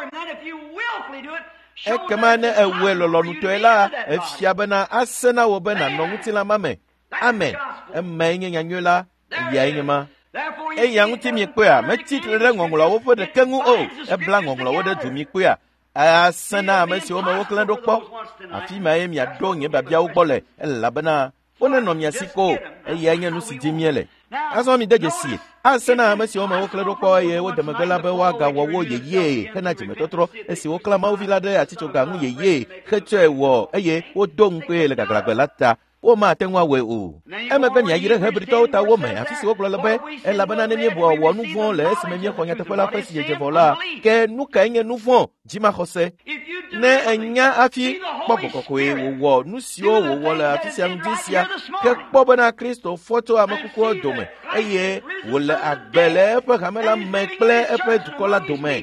ekema ne ewe lolo nutoela efia bena asena wo bena no mutila mame amen eme nye nyanyo la ya nye ma e yang ti mi pe a me ti tre ngonglo wo fo de kengu o e bla ngonglo wo de du mi pe a asana me si o me wo klan do po afi ma e mi ado nye ba bia wo gbole e labana wona no mi asiko e ya nye no si jimiele aso mi deje si asana me si o me wo klan do po ye wo de magala be wa ga wo ye kana jime totro e si wo klan ma wo vilade ati cho ga mu ye kheche wo ye wo dong pe le ga gla lata wo ma tenwa we o e me be nya yire hebrito ta wo me afi si wo klan be e labana ne mi bo wo nu fon le se me mi ko nya te la fa si je vola ke nu ka nye nu fon jima khose ne enya afi popoko e wo nu si o wo la afi si am disia ke pobo na Kristo foto amakuko dome eye wo la agbele pe kamela mekple e pe dukola dome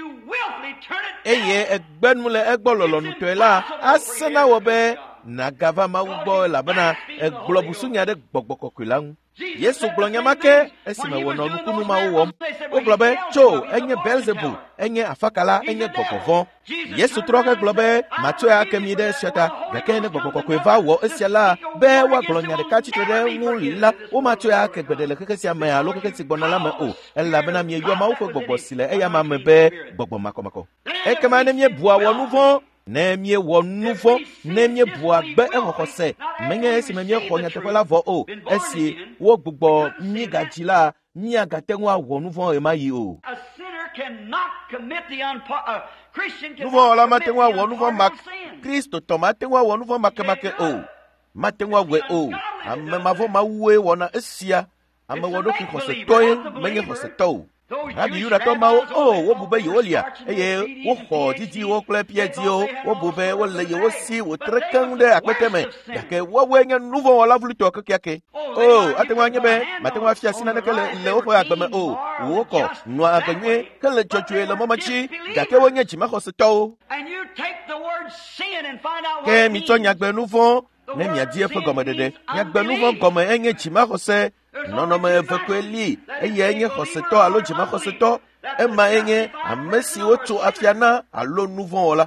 eye egbenu le egbololo nu to la asena wo be na gava ma ugbo labana eglobusu nya de gbogboko kwilang Yesu glonya make esime wono nukunu ma wom oglobe cho enye Belzebul enye afakala enye gbogbovon Yesu troka globe macho ya kemide shata gakene gbogboko eva wo esiala be wa glonya de kachi tere ngula o macho ya kegbedele kekesia me alo kekesi gbonala me o elabana mi yo ma wo gbogbo sile eya ma me be gbogbo makomako ekema ne mi bua wonu von Nemye wonufo nemye buagbe ehokose menye esi memye khonya tekola vo o esi wo gbugbo mi gajila mi agatenwa wonufo e mayi o A sinner cannot commit the Christian can nufo la commit the matenwa wonufo mak sin. Kristo to matenwa wonufo make o matenwa we o amme mavo mawe wona esia amme wodo ki khose toy menye khose to Rabi yura to ma wo bube yolia eye wo kho didi wo kle pie di o wo bube wo le wo si wo trekan de akpeteme yake wo wenya nuvo wala vulu to keke atenwa nyebe matenwa fia sina ne kele le wo agbeme wo ko no aganwe kele chochwe le mamachi yake wo nya jima kho se to And you take the word sin and find out ke what mi it to means. nya gbe nuvo ne mi adie fe gome dede nya gbe nuvo gome enye jima kho se nono me evekweli eye enye khoseto alo jima khoseto ema enye amesi otu afiana alo nuvon ola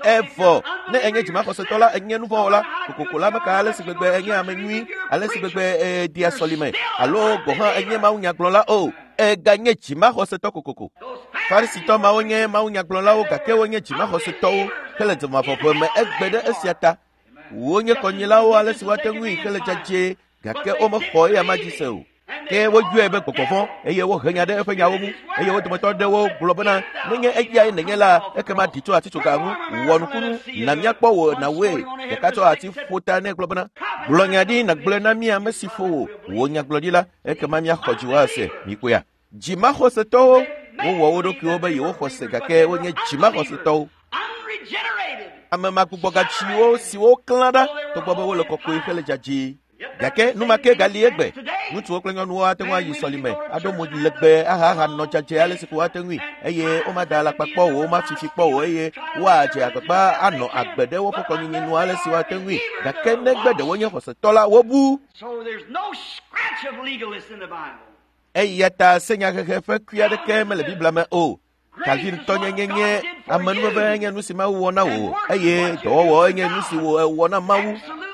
evo ne enye jima khoseto la enye nuvon ola kokola maka ale sigbegbe enye amenui ale sigbegbe dia solime alo gohan enye maunya glola o ganye jima khoseto kokoko farisito maunya glola o gake wonye jima khoseto kele jama popo me egbede esiata wonye konyela o ale siwatengui kele jaje gake o mo khoy amajise o ke wo ju ebe kokofon eye wo hanya de efanya wo mu eye wo tomato de wo globana nenye eja nenye la ekema ditu ati tukaru wonu kunu na miakpo wo na we ke kato ati futa ne globana glonya di na glona mi amesifo wo nya glodila ekema mia khojiwa se mikoya jima khoseto wo wo do ki oba ye wo khose gake wo nya jima khoseto Unregenerated. amema kuboga chiwo siwo klada to gbobo wo le kokko ifele jaji Yake numake gali egbe nutu oklenyo nuwa tenwa yi solime ado mo legbe aha no chache ale siku atenwi eye o ma dala papo o ma fifi po o eye wa je agba ano agbede wo poko yin nu ale siwa tenwi yake negbede wo yen kose tola wo bu So there's no scratch of legalists in the Bible. eye ta senya keke fe kuya de ke le bibla me o Calvin tonye nyenye amanu be yen nu si ma wo na wo eye do wo yen nu si wo na mawu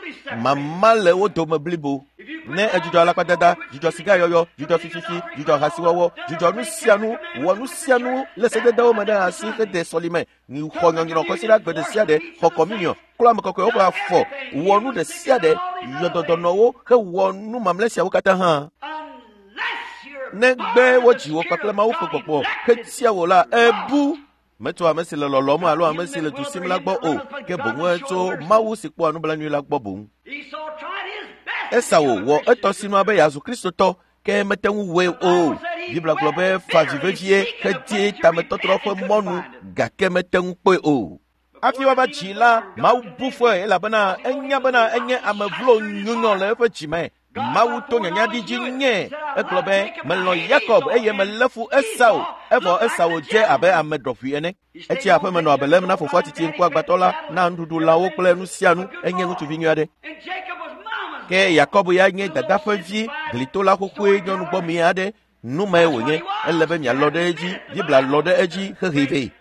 Mama le wo do meblibo ne ejujo alakwadada jujo siga yoyo jujo fififi jujo hasiwowo jujo nusianu wo nusianu le sededa o meda asi de solime ni khonyo ni ko sira gbede siade ho communion kula mekoko o ba fo wo nu de siade yododono wo ke wo nu mamlesia wo kata ha ne gbe wo jiwo pakle ma wo popopo ke sia wo la ebu Meto amesi le lolomo alo amesi le dusim la gbo o ke bonwe to mawu sipo anu bla nyu la gbo bon Esau tried his best. Esawo wo eto sinu abe yazu Kristo to ke metenwu we o Bibla globe fa vivevie ke ti tametotro fo monu ga ke metenwu pe o Afi wa ba chila mawu bufo e la bana enye amevlo nyunyo le fe chime Mawu to nyanya di jinye globe melo Jacob eye melefu Esau je abe amedofu ene echi afa me no abelem na fofo atiti nku agbatola na ndudu lawo kle nu sianu enye nutu vinywade And Jacob was mama's. ke Jacob ya nye dada favi glitola kokwe nyonu gbomi ade numa ewonye elebe mia lode eji Bibla lode eji hehive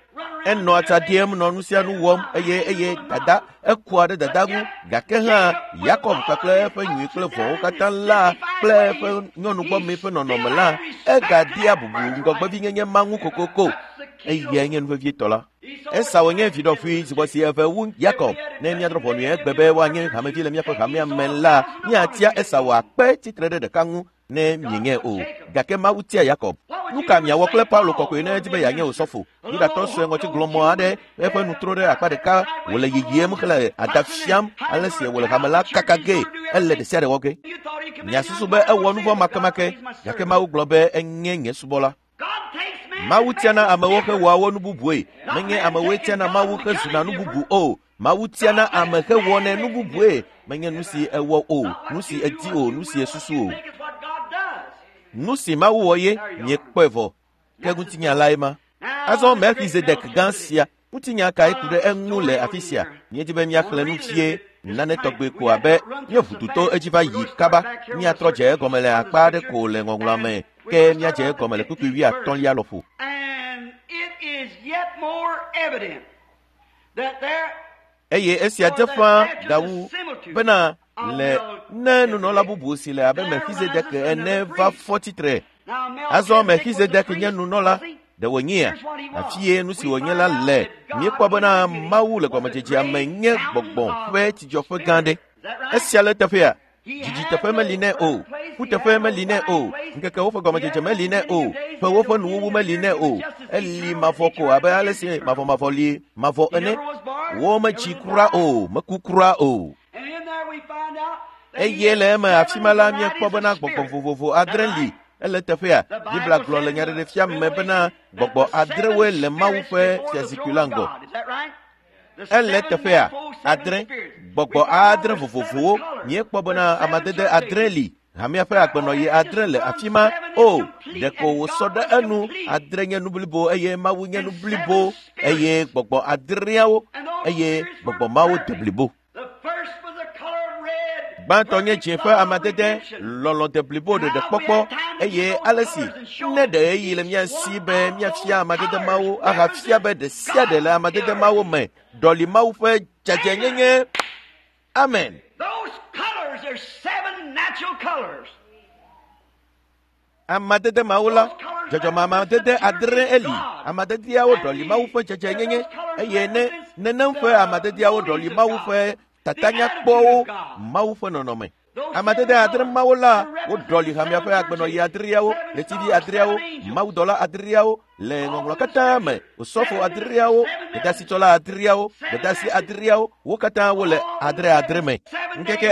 eno atadiem no nusia nu wom eye dada ekua de dada gu gake ha Jacob kakle fe nyi kle fo katala kle fe nyonu gbo me fe nonomela egadia bubu ngogba bi nyenye mangu kokoko eye nyen fe vietola esa wonye vido fi zibosi eve wu Jacob ne mi adropo nu egbebe wa nyen ha me vi le mi fa me amela mi atia esa wa pe titre de kangu ne nyenye o gake ma wutia Jacob nuka mi awokle Paulo kokwe na tibe ya nye osofo ni da to so ngoti glomo ade e fa nutro de akpa de ka wole yiyem khle adafiam alese wole kamala kakage elle de sere woge nya susu be e wonu bo makamake gake ma uglobe enyenye subola ma wutia na amawoke wa wonu bubue menye amawetia na ma wuke zuna nu bubu o ma wutia na amake wone nu bubue menye nusi ewo o nusi eti o nusi esusu o nusi ma woye nye kwevo kegutinya laima azo Melchizedek gansia utinya kai kude enule afisia nye tibe mi akle nu fie nane togbe ko abe nye fututo ejiba yi kaba mi atroje gomele akpa de ko le ngongulame ke mi aje gomele kuku wi aton ya lofu. And it is yet more evident that there eye esia defa dawu bena le nenu no labubu si le abe Melchizedek eneva 43 azo Melchizedek nyenu no la de wonyia afie nu si wonyela le mi kwa bena mawu le kwa majeje amenye gbogbon fe tijofe gande esia le tafia jiji tafe meline o fu tafe meline o nkeke wo fa kwa majeje meline o fe wo fa nu meline o eli mafoko abe alesi mafoli mafo ene wo ma chikura o makukura o eyele ma afimala mi ekpobana gbogbo adrenli ele tefea bibla glole nyare de fiam mebena gbogbo adrewe le mawufe fiazikulango ele tefea adren gbogbo adren vovovo mi ekpobana amadede adrenli hamia fe agbono ye adrenle afima o de ko soda enu adrenye nublibo eye mawunye nublibo eye gbogbo adriawo eye gbogbo mawo deblibo bantonye jefe amadede lolo de blibo de popo eye alesi ne de eye le mia sibe mia fia amadede mawo aha fia be de sia de la amadede mawo me doli mawo fe jajenyenye amen. Those colors are 7 natural colors. Amadede maula jojo mama dede adre eli amadede yawo doli mawo fe jajenyenye eye ne nemfe amadede yawo doli mawo fe tatanya kpo mawufo nonome amadede adre mawula wo doli hamia fe agbeno ya adriawo le tidi adriawo mawdola adriawo le ngonglo katame usofo adriawo bedasi tola adriawo bedasi adriawo wo kata wo le adreme nkeke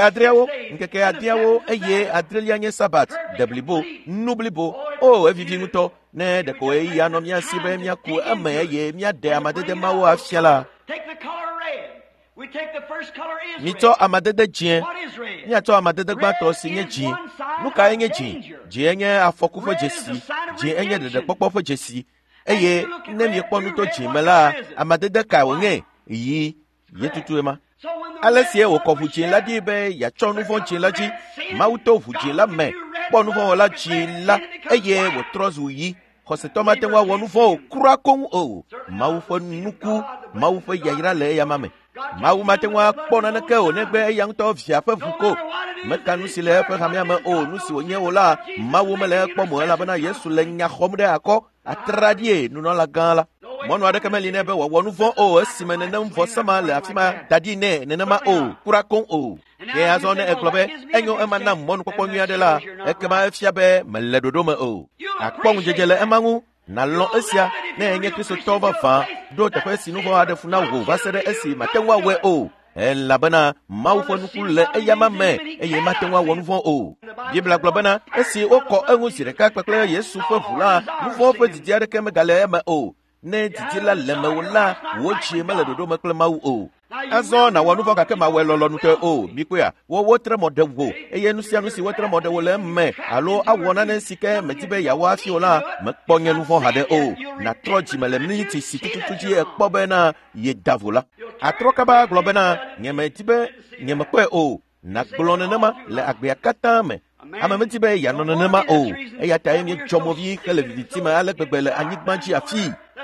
adriawo eye adrelia nye sabat deblibo nublibo o evivi nguto ne de ko eyi anom ya sibe mia ku ama eye mia de amadede mawo afiala. Take the color red. We take the first color Israel. Nito amadede jien. What is red? Ni ato amadede gbato si nye jien. Nuka enye jien. Jien enye afoko fo jesi. Jien enye de popo fo jesi. Eye ne mi ekpo nuto jien mela amadede ka wonye yi tutu ema. Alesi wo ko fu jien la di be ya chonu fo jien la ji. Ma uto fu jien la me. Po nu fo la jien la eye wo trozu yi. Kose tomate wa wonu fo kura kon o. Ma u fo nuku, ma u fo yayira le ya mame. Mawu matengwa kpona neke o negbe yang to fia fe fuko meka nu sile fe hamia me o nu si onye ola mawu mele kpomo la bana Yesu le nya khomde ako atradie nu no la ganla mono ade kameli ne be wo nu fo o esimene nem fo sama le afima dadi ne ma o kura kon o ye azone eklobe enyo emanam monu kokonu ade la ekema fia be mele dodo me o akpon jejele emangu na lon esia na enye Kristo toba fa do te kwesi no ho ade funa wo basere esi matenwa we o elabana mawfo nukule eyama me eye matenwa wonfo o bibla globana esi oko enwu sire ka pekle Yesu fofula nufo fo didiare ke megale ma o ne titila lemewula wo chi mele dodo mekle mawu o azo na wonu fo kake ma we lolo nute o bikoya wo tre mode wo eye nusia nusi wo tre mode wo le me alo awona na sike metibe ya wa fiola mekponye nu fo hade o na troji mele miniti situtuji ekpobe na ye davula atroka ba globena nyemetibe nyemekwe o na glone nama le agbia katame ama metibe ya no nema o eya taye mi chomovi kele vitima ale gbele anyigbanji afi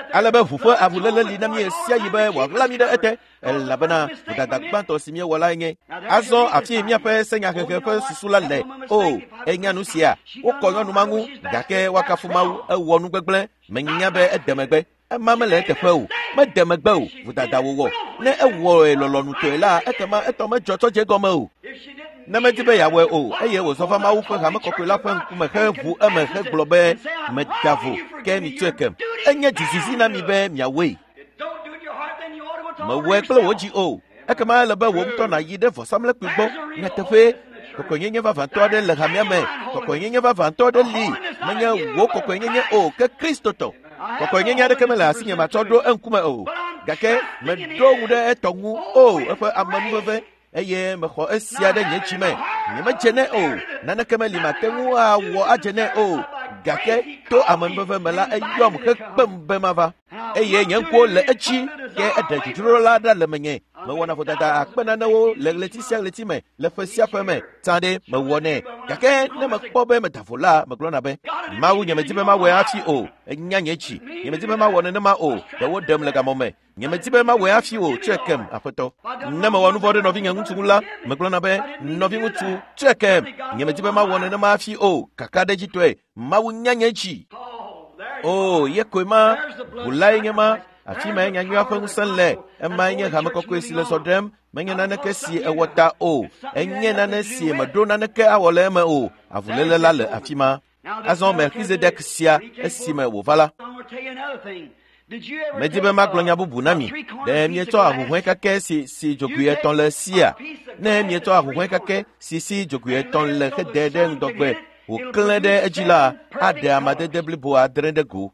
ale be ʋuƒe avuléle li na mí sia yi be wòaɣla mí ɖe ete, elabena vodada gbãtɔ si míewɔ lae nye. Azɔ afi míaƒe senyahehe ƒe susu la le, o, enya nu sia, wokɔ nyɔnu ma ŋu, gake woakafu Mawu, ewɔ nu gbegblẽ, menya be ede megbe. Ema mele eteƒe o, mede megbe o, vodada wòwɔ. Ne ewɔe lɔlɔ̃nutɔe la, ekema etɔ medzɔ tsɔ dze gɔme o. Ne medi be yeawɔe o, eye wòzɔ va Mawu ƒe hame kɔkɔe la ƒe ŋkume heʋu eme hegblɔ be meda vo, ke mitsɔe kem. Enye dzizizi na mi be miawɔe. Mewɔe kple wò dzi o, ekema ele be wò ŋutɔ nàyi ɖe vɔsamlekpui gbɔ, nyateƒe. Kɔkɔenyenye vavãtɔ aɖe le hamia me, kɔkɔenyenye vavãtɔ aɖe li, menye wò kɔkɔenyenye o, ke Kristo tɔ. Kɔkɔenyenye aɖeke mele asinye matsɔ ɖo eŋkume o, gake meɖo ŋu ɖe etɔ ŋu o, eƒe amenuveve, eye mexɔ esia ɖe nye dzi me. Nyemedze nɛ o, naneke meli mate ŋu awɔ adze nɛ o, gake to amenuveve me la eyɔm hekpem be mava, eye nye ŋkuwo le etsi, ke eɖe dzodzro la ɖa le menye. Mewɔna vodada akpe nanewo le ɣleti sia ɣleti me, le ƒe sia ƒe me, tsã ɖe mewɔ nɛ, gake ne mekpɔ be meda vo la, megblɔna be Mawu nyemedi be mawɔe hafi o, enya nye tsi, nyemedi be mawɔ nenema o, ɖe woɖem le gamɔ me, nyemedi be mawɔe hafi o, tsɔe kem aƒetɔ. Ne mewɔ nu vɔ̃ ɖe nɔvinye ŋutsu ŋu la, megblɔna be nɔvi ŋutsu, tsɔe kem, nyemedi be mawɔ nenema hafi o, kaka ɖe dzitɔe, Mawu nya nye tsi. O, ye koe ma, ʋulae nye ma, afi ma nyanyua ƒe ŋusẽ le, emae nye hame kɔkɔe si le zɔ ɖem, menye naneke si ewɔ ta o, enye nane si meɖo naneke awɔ le eme o, avuléle la le afi ma. Azɔ Melkizedek sia, esime wòva la. Medi be magblɔ nya bubu na mi, ɖe mietsɔ ahuhɔe kake si dzogui etɔ̃ le sia, ne mietsɔ ahuhɔe kake si dzogui etɔ̃ le hede ɖe ŋdɔgbe, wòklẽ ɖe edzi la, aɖe amadede blibo adre ɖe go.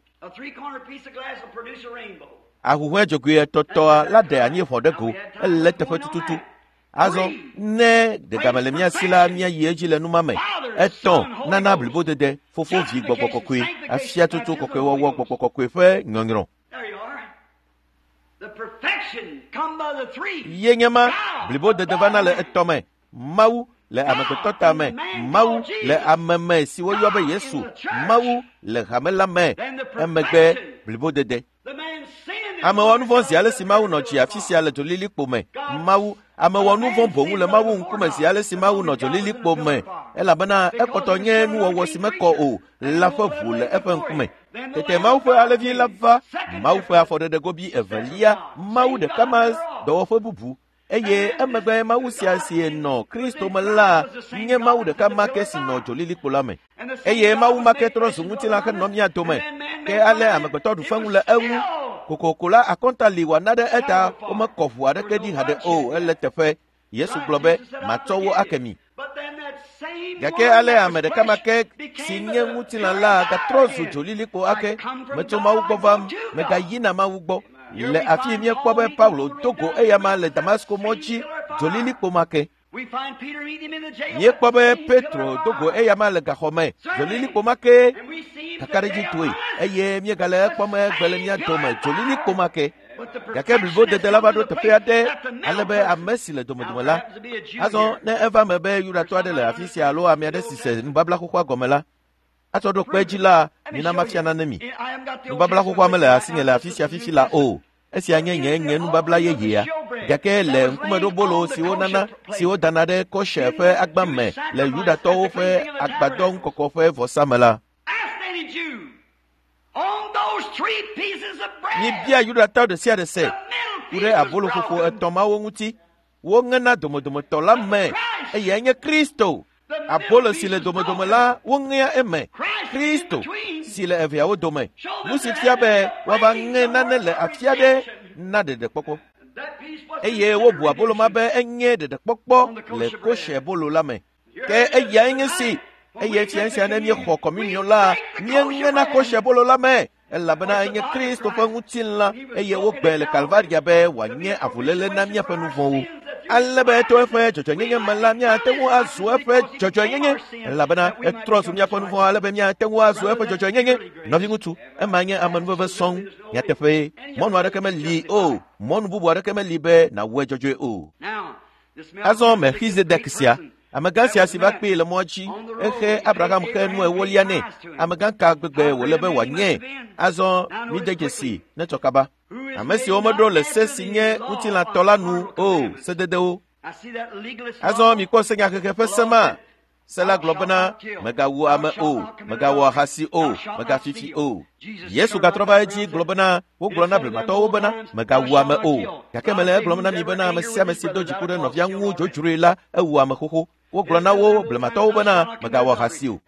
Ahuhɔe dzogui etɔ̃tɔa la ɖe anyiexɔ ɖe go, ele teƒe tututu. Azɔ ne ɖegame le mía si la, míayi edzi le numa me. Etɔ̃ nana blibodede, fofo vi gbɔgbɔ kɔkɔe, afia tutu kɔkɔewɔwɔ gbɔgbɔ kɔkɔe ƒe nyɔnyrɔ. Ye nye ma, blibodede vana le etɔ̃ me. Mawu le amegbetɔ ta me, Mawu le ame me si woyɔ be Yesu, Mawu le hame la me, emegbe blibodede. Ame wɔ nu vɔ̃ zi ale si Mawu nɔ dzi afi sia le dzolilikpo me. Mawu, ame wɔ nu vɔ̃ boŋu le Mawu ŋkume zi ale si Mawu nɔ dzolilikpo me, elabena ekpɔtɔ nye nuwɔwɔ si mekɔ o, la ƒe ʋu le eƒe ŋkume. Tete Mawu ƒe alẽvi la va, Mawu ƒe afɔɖeɖe gobi evelia, Mawu ɖeka ma dɔwɔƒe bubu, eye emegbe Mawu sia si nɔ Kristo me la, nye Mawu ɖeka ma ke si nɔ dzolilikpo la me, eye Mawu ma ke trɔ zu ŋutilã henɔ mía dome, ke ale amegbetɔ ɖu feŋu le eŋu. Kokoko la akɔnta li wòana ɖe eta, womekɔ ʋu aɖeke ɖi haɖe o, ele teƒe. Yesu gblɔ be, matsɔ wo ake mi. Gake ale ame ɖeka ma ke si nye ŋutilã la gatrɔ zu dzolilikpo ake, metso Mawu gbɔ vam, megayina Mawu gbɔ. Le afi míekpɔ be Paulo do go eya ma le Damasko mɔ dzi, dzolilikpo ma ke. Míekpɔ be Petro do go eya ma le gaxɔ me, dzolilikpo ma ke kaka ɖe dzi toe, eye míegale ekpɔm egbe le mía dome, dzolilikpo ma ke. Gake blibodede la va ɖo teƒe aɖe, ale be ame si le domedome la, azɔ ne eva me be Yudatɔ aɖe le afi sia alo ame aɖe si se nubabla xoxoa gɔme la, atsɔ ɖo kpe dzi la, mina mafia nane mi. Nubabla xoxoa mele asinye le afi sia fifi la o, esia nye nye nubabla yeyea, gake le ŋkume ɖo bolo siwo nana, siwo dana ɖe kɔshe ƒe agba me le Yudatɔwo ƒe agbadɔ ŋkɔkɔ ƒe vɔsa me la. Míebia Yudatɔ ɖe sia ɖe se, ku ɖe abolo ƒoƒo etɔ̃ mawo ŋuti, woŋena domedometɔ la me, eye nye Kristo. Abolo si le domedome la, woŋea eme, Kristo si le eveawo dome. Nu si fia be woava ŋe nane le afi aɖe na ɖeɖekpɔkpɔ. Eye wobu abolo ma be enye ɖeɖekpɔkpɔ le koshe bolo la me. Ke eya nye si, eye fia sia ne míexɔ communion la, míeŋena koshe bolo la me, elabena enye Kristo ƒe ŋutilã, eye wogbe le Kalvaria be wòanye avuléle na míaƒe nu vɔ̃wo. Ale be to eƒe dzɔdzɔnyenye me la, míate ŋu azu eƒe dzɔdzɔnyenye, elabena etrɔ zu míaƒe nu vɔ̃ ale be míate ŋu azu eƒe dzɔdzɔnyenye. Nɔvi ŋutsu, ema nye amenuveve sɔŋ, nyateƒe, mɔnu aɖeke meli o, mɔnu bubu aɖeke meli be nàwɔe dzɔdzɔe o. Azɔ Melkizedek sia, amegã sia si va kpee le mɔ dzi exe Abraham xe nu ewolia nɛ amegã ka gbegbe wòle be wòanyɛ azɔ mide dzesi ne tsɔ kaba ame siwo meɖo le se si nye ŋutilãtɔ la nu o sededewo azɔ mikpɔ senyahehe ƒe sema se la gblɔ bena megawu ame o megawɔ ahasi o megafifi o Yesu gatrɔ va edzi gblɔ bena wogblɔ na blematɔwo bena megawu ame o gake mele egblɔm na mi bena ame sia ame si do dziku ɖe nɔvia ŋu dzodzroe la ewu ame xoxo wogblɔ na wo blematɔwo bena megawɔ ahasi o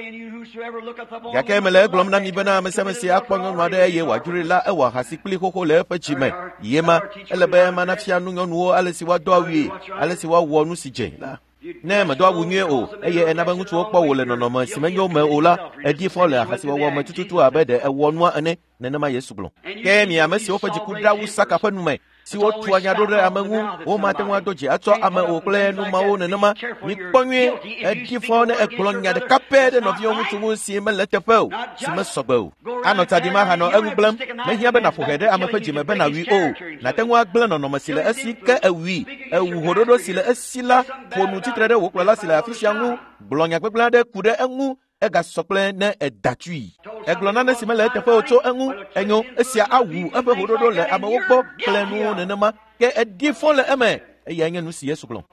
gake mele egblɔm na mi bena ame sia ame si akpɔ nyɔnu aɖe eye wòadzroe la ewɔ ahasi kpli xoxo le eƒe dzi me yema ele be ema nafia nu nyɔnuwo ale si woadɔ awui ale si woawɔ nu si dze la ne medo awu nyuie o eye ena be ŋutsuwo kpɔ wò le nɔnɔme si menyo me o la edi fɔ le ahasiwɔwɔ me tututu abe ɖe ewɔ nua ene nenema Yesu gblɔ ke mi ame siwo ƒe dziku ɖa wu saka ƒe nume siwo tu anya ɖo ɖe ame ŋu womate ŋu ado dzi atsɔ ame o kple numawo nenema mikpɔ nyuie edi fɔ ne egblɔ nya ɖeka pɛ ɖe nɔviwo ŋutsu ŋu si mele teƒe o si mesɔgbe o anɔ tsaɖim ahanɔ eŋu gblẽm mehiã be naƒo he ɖe ame ƒe dzime be nawui o nate ŋu agblẽ nɔnɔme si le esi ke ewui ewu hoɖoɖo si le esi la ƒo nu tsitre ɖe wò kplɔla si le afi sia ŋu gblɔ nyagbegblẽ aɖe ku ɖe eŋu egasɔ kple ne edatui egblɔ nane si mele eteƒe o tso eŋu enyo esia awu eƒe hoɖoɖo le amewo gbɔ kple nuwo nenema ke edi fɔ le eme eya nye nu si Yesu gblɔ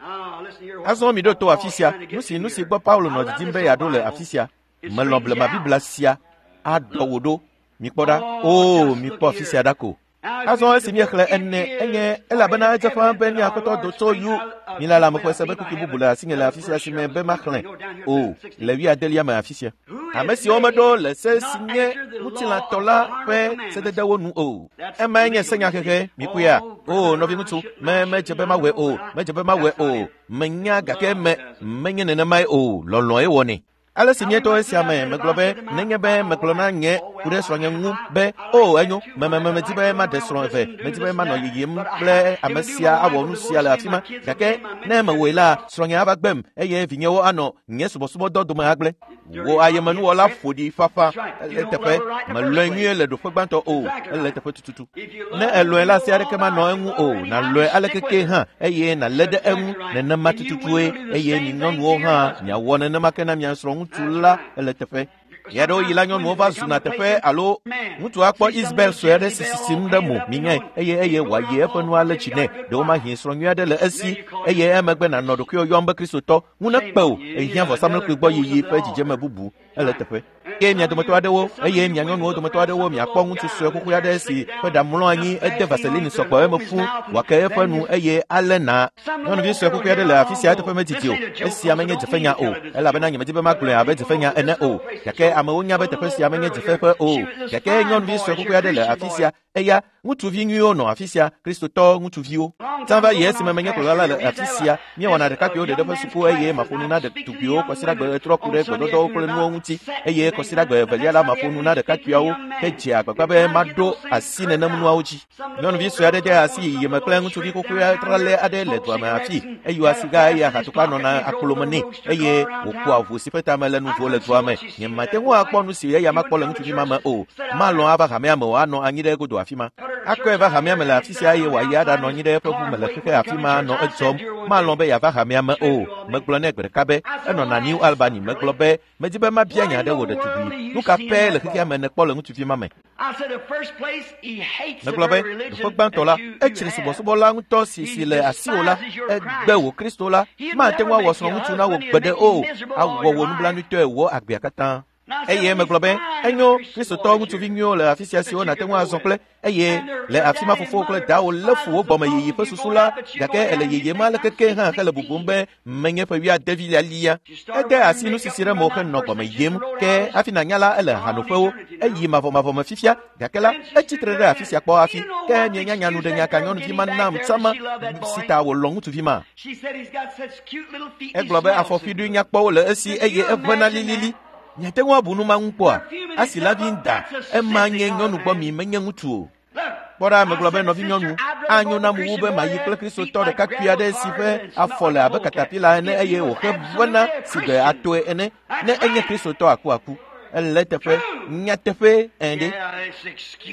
azɔ mi ɖo to afi sia nu si gbɔ Paulo nɔ didim be yeaɖo le afi sia melɔ blema Biblia sia aɖɔ wò ɖo mikpɔ ɖa o mikpɔ afi sia ɖa ko azɔ esi miexlẽ ene enye elabena edze ƒã be mia aƒetɔ do tso yu mila le ameƒe se be kuku bubu le asinye le afi sia si me be maxlẽ o le 8 me afi sia ame siwo meɖo le se si nye ŋutilãtɔ la ƒe sededewo nu o emae nye senyahehe mikuia o nɔvi ŋutsu medze be mawɔe o medze be mawɔe o menya gake menye nenemae o lɔlɔe wɔnɛ ale si mietɔ esia me megblɔ be nenye be megblɔ na nye ku ɖe srɔ̃nye ŋu be o enyo medi be maɖe srɔ̃ eve medi be manɔ yiyim kple ame sia awɔ nu sia le afi ma gake ne mewɔe la srɔ̃nye ava gbem eye vinyewo anɔ nye subɔsubɔdɔ dome agblẽ wo ayemenuwɔla ƒoɖi fafa ele teƒe melɔe nyuie le ɖoƒe gbãtɔ o ele teƒe tututu ne elɔe la asi aɖeke manɔ eŋu o nalɔe alekeke hã eye nalé ɖe eŋu nenema tututue eye mi nyɔnuwo hã miawɔ nenema ke na mia srɔ̃ ŋutsu la ele teƒe ya ɖewo yi la nyɔnuwo va zuna teƒe alo ŋutsu akpɔ Isabel sue aɖe si sisim ɖe mo minyae eye wòayi eƒe nu ale tsi nɛ ɖewo ma hi srɔ̃nyui aɖe le esi eye emegbe nanɔ ɖokuiwo yɔm be kristotɔ ŋu nekpe o ehiã vɔsamlekpui gbɔ yiyi ƒe dzidzeme bubu ele teƒe ke mia dometɔ aɖewo eye mia nyɔnuwo dometɔ aɖewo miakpɔ ŋutsu sue kuku aɖe si ƒe ɖa mlɔ anyi ede vaseline sɔgbɔ eme fu wòake eƒe nu eye ale na nyɔnuvi sue kuku aɖe le afi sia eteƒe medidi o esia menye dzefenya o elabena nyemedi be magblɔe abe dzefenya ene o gake amewo nya be teƒe sia menye dzefeƒe o gake nyɔnuvi sue kuku aɖe le afi sia eya ŋutsuvi nyuiwo nɔ afi sia kristotɔ ŋutsuviwo tsã va yi esime menye kplɔla la le afi sia miewɔna ɖekakpuiwo ɖe ɖe ƒe suku eye maƒo nu na ɖetugbiwo kɔsiɖagbe trɔ ku ɖe gbedɔdɔwo kple nuwo ŋuti eye kɔsiɖagbe evelia la maƒo nu na ɖekakpuiawo hedze agbagba be maɖo asi nenem nuawo dzi nyɔnuvi sue aɖe de asi yiyime kple ŋutsuvi kuku tralɛ aɖe le dua me afi eyi asi ga eye ahatukpa nɔna akplome nɛ eye wòƒoa ʋu si ƒe tame le nu vo le dua me nyemate ŋu akpɔ nu si eya makpɔ le ŋutsuvi ma me o malɔ ava hamea me o anɔ anyi ɖe godo afi ma akɔe va hamea me le afi sia eye wòayi aɖanɔ anyi ɖe eƒe ʋu me le xexe afi ma nɔ edzɔm malɔ be yeava hamea me o megblɔ nɛ gbe ɖeka be enɔna New Albany megblɔ be medi be mabia nya ɖe wò ɖetugbi nu ka pɛ le xexea me nekpɔ le ŋutsuvi ma me megblɔ be ɖoƒe gbãtɔ la etsri subɔsubɔ la ŋutɔ si le asiwò la egbe wò Kristo la mate ŋu awɔ srɔ̃ŋutsu na wò gbeɖe o awɔ wò nublanuitɔe wɔ agbea katã eye megblɔ be enyo kristotɔ ŋutsuvi nyuiwo le afi sia siwo nate ŋu azɔ kple eye le afi ma fofowo kple dawo lé fu wo gɔme yiyi ƒe susu la gake ele yiyim alekeke hã hele bubum be menye ƒe 10 lia ede asi nusisi ɖe me henɔ gɔme yim ke hafi nanya la ele hanoƒewo eyi mavɔmavɔ me fifia gake la etsitre ɖe afi sia kpɔ hafi ke mienya nyanu ɖe nya ka nyɔnuvi ma nam tsama si ta wòlɔ ŋutsuvi ma egblɔ be afɔƒiɖoe nyakpɔwo le esi eye eʋẽna lilili nyate ŋu abu nu ma ŋu kpɔa asi la vi da ema nye nyɔnu gbɔ mi menye ŋutsu o kpɔɖa megblɔ be nɔvi nyɔnu anyo na mu wu be mayi kple kristotɔ ɖekakpui aɖe si ƒe afɔ le abe katapila ene eye wòxe ʋẽna si gbe atoe ene ne enye kristotɔ akuaku ele teƒe nyateƒe ɛɖe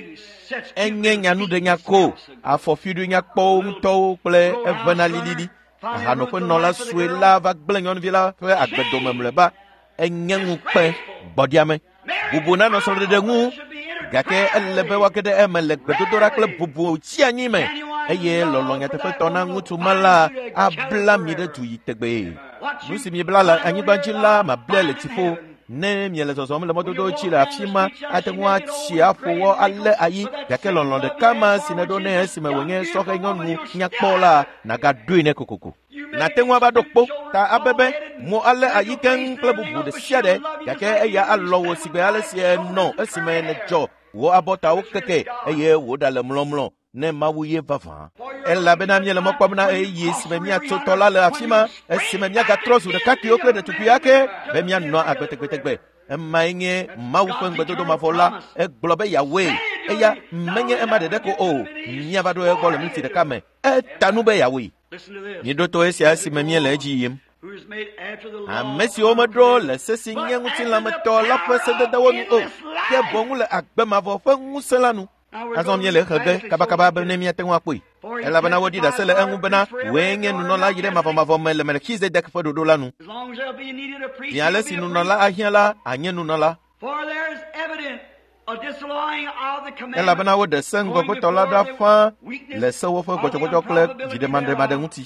enye nyanu ɖe nyako afɔƒiɖoe nyakpɔwo ŋutɔwo kple eʋẽna lilili ahanoƒe nɔla sue la va gblẽ nyɔnuvi la ƒe agbedome mlɔeba enye ŋukpe gbɔdiame bubu nanɔ srɔ̃ɖeɖe ŋu gake ele be woage ɖe eme le gbedodoɖa kple bubu tsi anyi me eye lɔlɔ nyateƒetɔ na ŋutsu ma la abla mi ɖe du yi tegbe nu si miebla le anyigba dzi la mablae le dziƒo ne miele zɔzɔm le mɔdodo dzi le afi ma ate ŋu atsi aƒowɔ alé ayi gake lɔlɔ ɖeka ma si neɖo ne esime wònye sɔhe nyɔnu nyakpɔ la nagaɖoe ne kokoko nate ŋu ava ɖo kpo ta abebe mo alé ayi keŋ kple bubu ɖe sia ɖe gake eya alɔ wò sigbe ale si enɔ esime nedzɔ wò abɔtawo keke eye wòɖa le mlɔmlɔ ne Mawu ye vavã elabena miele mɔ kpɔm na eye esime miatso tɔ la le afi ma esime miagatrɔ zu ɖekakpuiwo kple ɖetugbui ake be mianɔ agbetegbetegbe emae nye Mawu ƒe ŋugbedodo mavɔ la egblɔ be yawoe eya menye ema ɖeɖe ko o miava ɖo egbɔ le miniti ɖeka me eta nu be yawoe miɖo to esia esime miele edzi yim ame siwo meɖo le se si nye ŋutilãmetɔ la ƒe sededewo nu o ke boŋ le agbemavɔ ƒe ŋusẽ la nu azɔ miele exe ge kabakaba be ne miate ŋu akpɔe elabena woɖi ɖase le eŋu bena woe nye nunɔla yi ɖe mavɔmavɔ me le Melkizedek ƒe ɖoɖo la nu zi ale si nunɔla ahiã la anye nunɔla elabena woɖe se ŋgɔgbetɔ la ɖa ƒãa le sewo ƒe gbɔdzɔgbɔdzɔ kple dziɖemaɖemaɖe ŋuti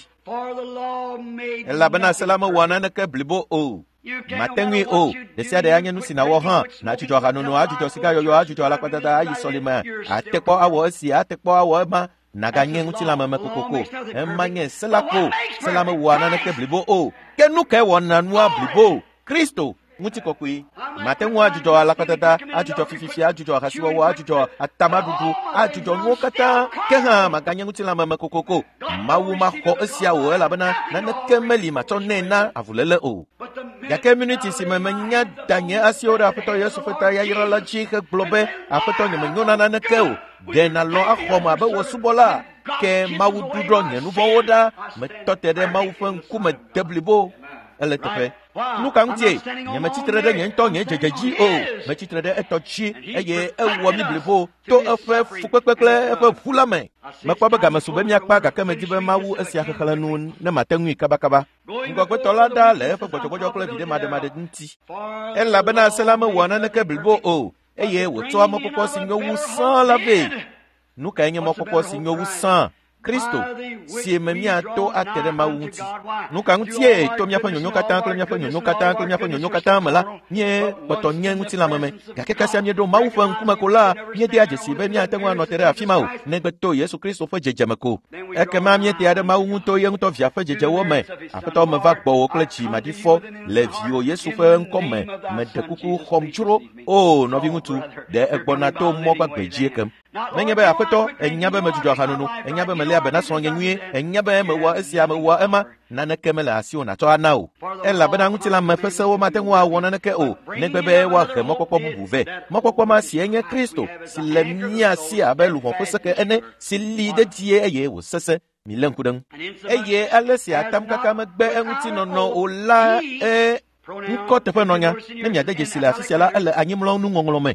elabena se la mewɔ naneke blibo o mate ŋui o ɖe sia ɖe anye nu si nawɔ hã natsutsɔ hanono atsutsɔ sikayɔyɔ atsutsɔ alakpatata ayi sɔlime ate kpɔ awɔ esi ate kpɔ awɔ ema naganye ŋutilãmeme kokoko ema nye se la ko se la mewɔa naneke blibo o ke nu ke wɔna nua blibo Kristo ŋutikɔkɔe mate ŋu atsutsɔ alakpatata atsutsɔ fififi atsutsɔ ahasiwɔwɔ atsutsɔ atamaɖuɖu atsutsɔ nuwo katã ke hã maganye ŋutilãmeme kokoko Mawu maxɔ esia o elabena naneke meli matsɔ nɛ na avuléle o gake miniti si me menya danye asiwo ɖe Aƒetɔ Yesu ƒe ta yayra la dzi hegblɔ be Aƒetɔ nyemenyo na naneke o ɖe nalɔ axɔm abe wò subɔla ke Mawu ɖuɖɔ nye nu vɔ̃wo ɖa metɔ te ɖe Mawu ƒe ŋkume de blibo ele teƒe nu ka ŋutie nyemetsitre ɖe nye ŋutɔ nye dzedze dzi o metsitre ɖe etɔ dzi eye ewɔ mi blibo to eƒe fukpekpe kple eƒe ʋu la me mekpɔ be gamesu be miakpa gake medi be Mawu esia xexlẽnu ne mate ŋui kabakaba ŋgɔgbetɔ la ɖa le eƒe gbɔdzɔgbɔdzɔ kple viɖemaɖemaɖe ŋuti elabena se la mewɔ naneke blibo o eye wòtsɔ mɔkpɔkpɔ si nyo wu sãa la vɛ nu kae nye mɔkpɔkpɔ si nyo wu sãa Kristo si me miato ate ɖe Mawu ŋuti nu ka ŋutie to miaƒe nyonyo katã kple miaƒe nyonyo katã kple miaƒe nyonyo katã me la mie kpɔtɔ nye ŋutilãmeme gake kasia mieɖo Mawu ƒe ŋkume ko la miede adzesi be miate ŋu anɔ te ɖe afi ma o negbe to Yesu Kristo ƒe dzedzeme ko ekema mietea ɖe Mawu ŋuto ye ŋutɔ via ƒe dzedzewo me Aƒetɔ meva gbɔwò kple dzi maɖifɔ le viwò Yesu ƒe ŋkɔ me meɖe kuku xɔm dzro o nɔvi ŋutsu ɖe egbɔna to mɔ gbagbe dzi ekem menye be Aƒetɔ enya be medzudzɔ hanono enya be melia be na srɔ̃nye nyuie enya be mewɔ esia mewɔ ema naneke mele asiwo natsɔ ana o elabena ŋutilãme ƒe sewo mate ŋu awɔ naneke o negbe be woahe mɔkpɔkpɔ bubu vɛ mɔkpɔkpɔ ma sie nye Kristo si le mia si abe luʋɔ ƒe seke ene si li ɖe die eye wòsesẽ mi lé ŋku ɖe ŋu eye ale si atamkaka megbe eŋutinɔnɔ o la ŋkɔ teƒe nɔnya ne miade dzesi le afi sia la ele anyimlɔnu ŋɔŋlɔ me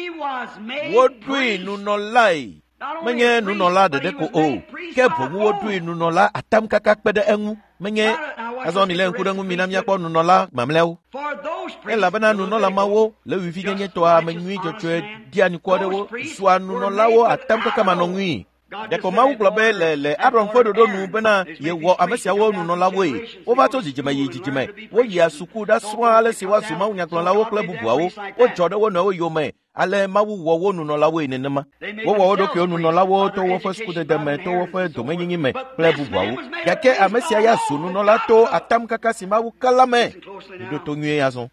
woɖoe nunɔlae menye nunɔla ɖeɖe ko o ke boŋ woɖoe nunɔla atamkaka kpe ɖe eŋu menye azɔ mi lé ŋku ɖe ŋu mina miakpɔ nunɔla mamlɛawo elabena nunɔla mawo le wivinyenyetɔa ame nyui dzɔdzɔe dia nuku aɖewo zua nunɔlawo atamkaka manɔŋui ɖeko Mawu gblɔ be le Aron ƒe ɖoɖo nu bena yewɔ ame siawo nunɔlawoe wova tso dzidzime yi dzidzime woyia suku ɖasrɔ̃ ale si woazu mawunyagblɔlawo kple bubuawo wodzɔ ɖe wo nɔewo yome ale Mawu wɔ wo nunɔlawoe nenema wowɔ wo ɖokuiwo nunɔlawo to woƒe sukudede me to woƒe domenyinyi me kple bubuawo gake ame sia ya zu nunɔla to atamkaka si Mawu ka la me miɖo to nyuie azɔ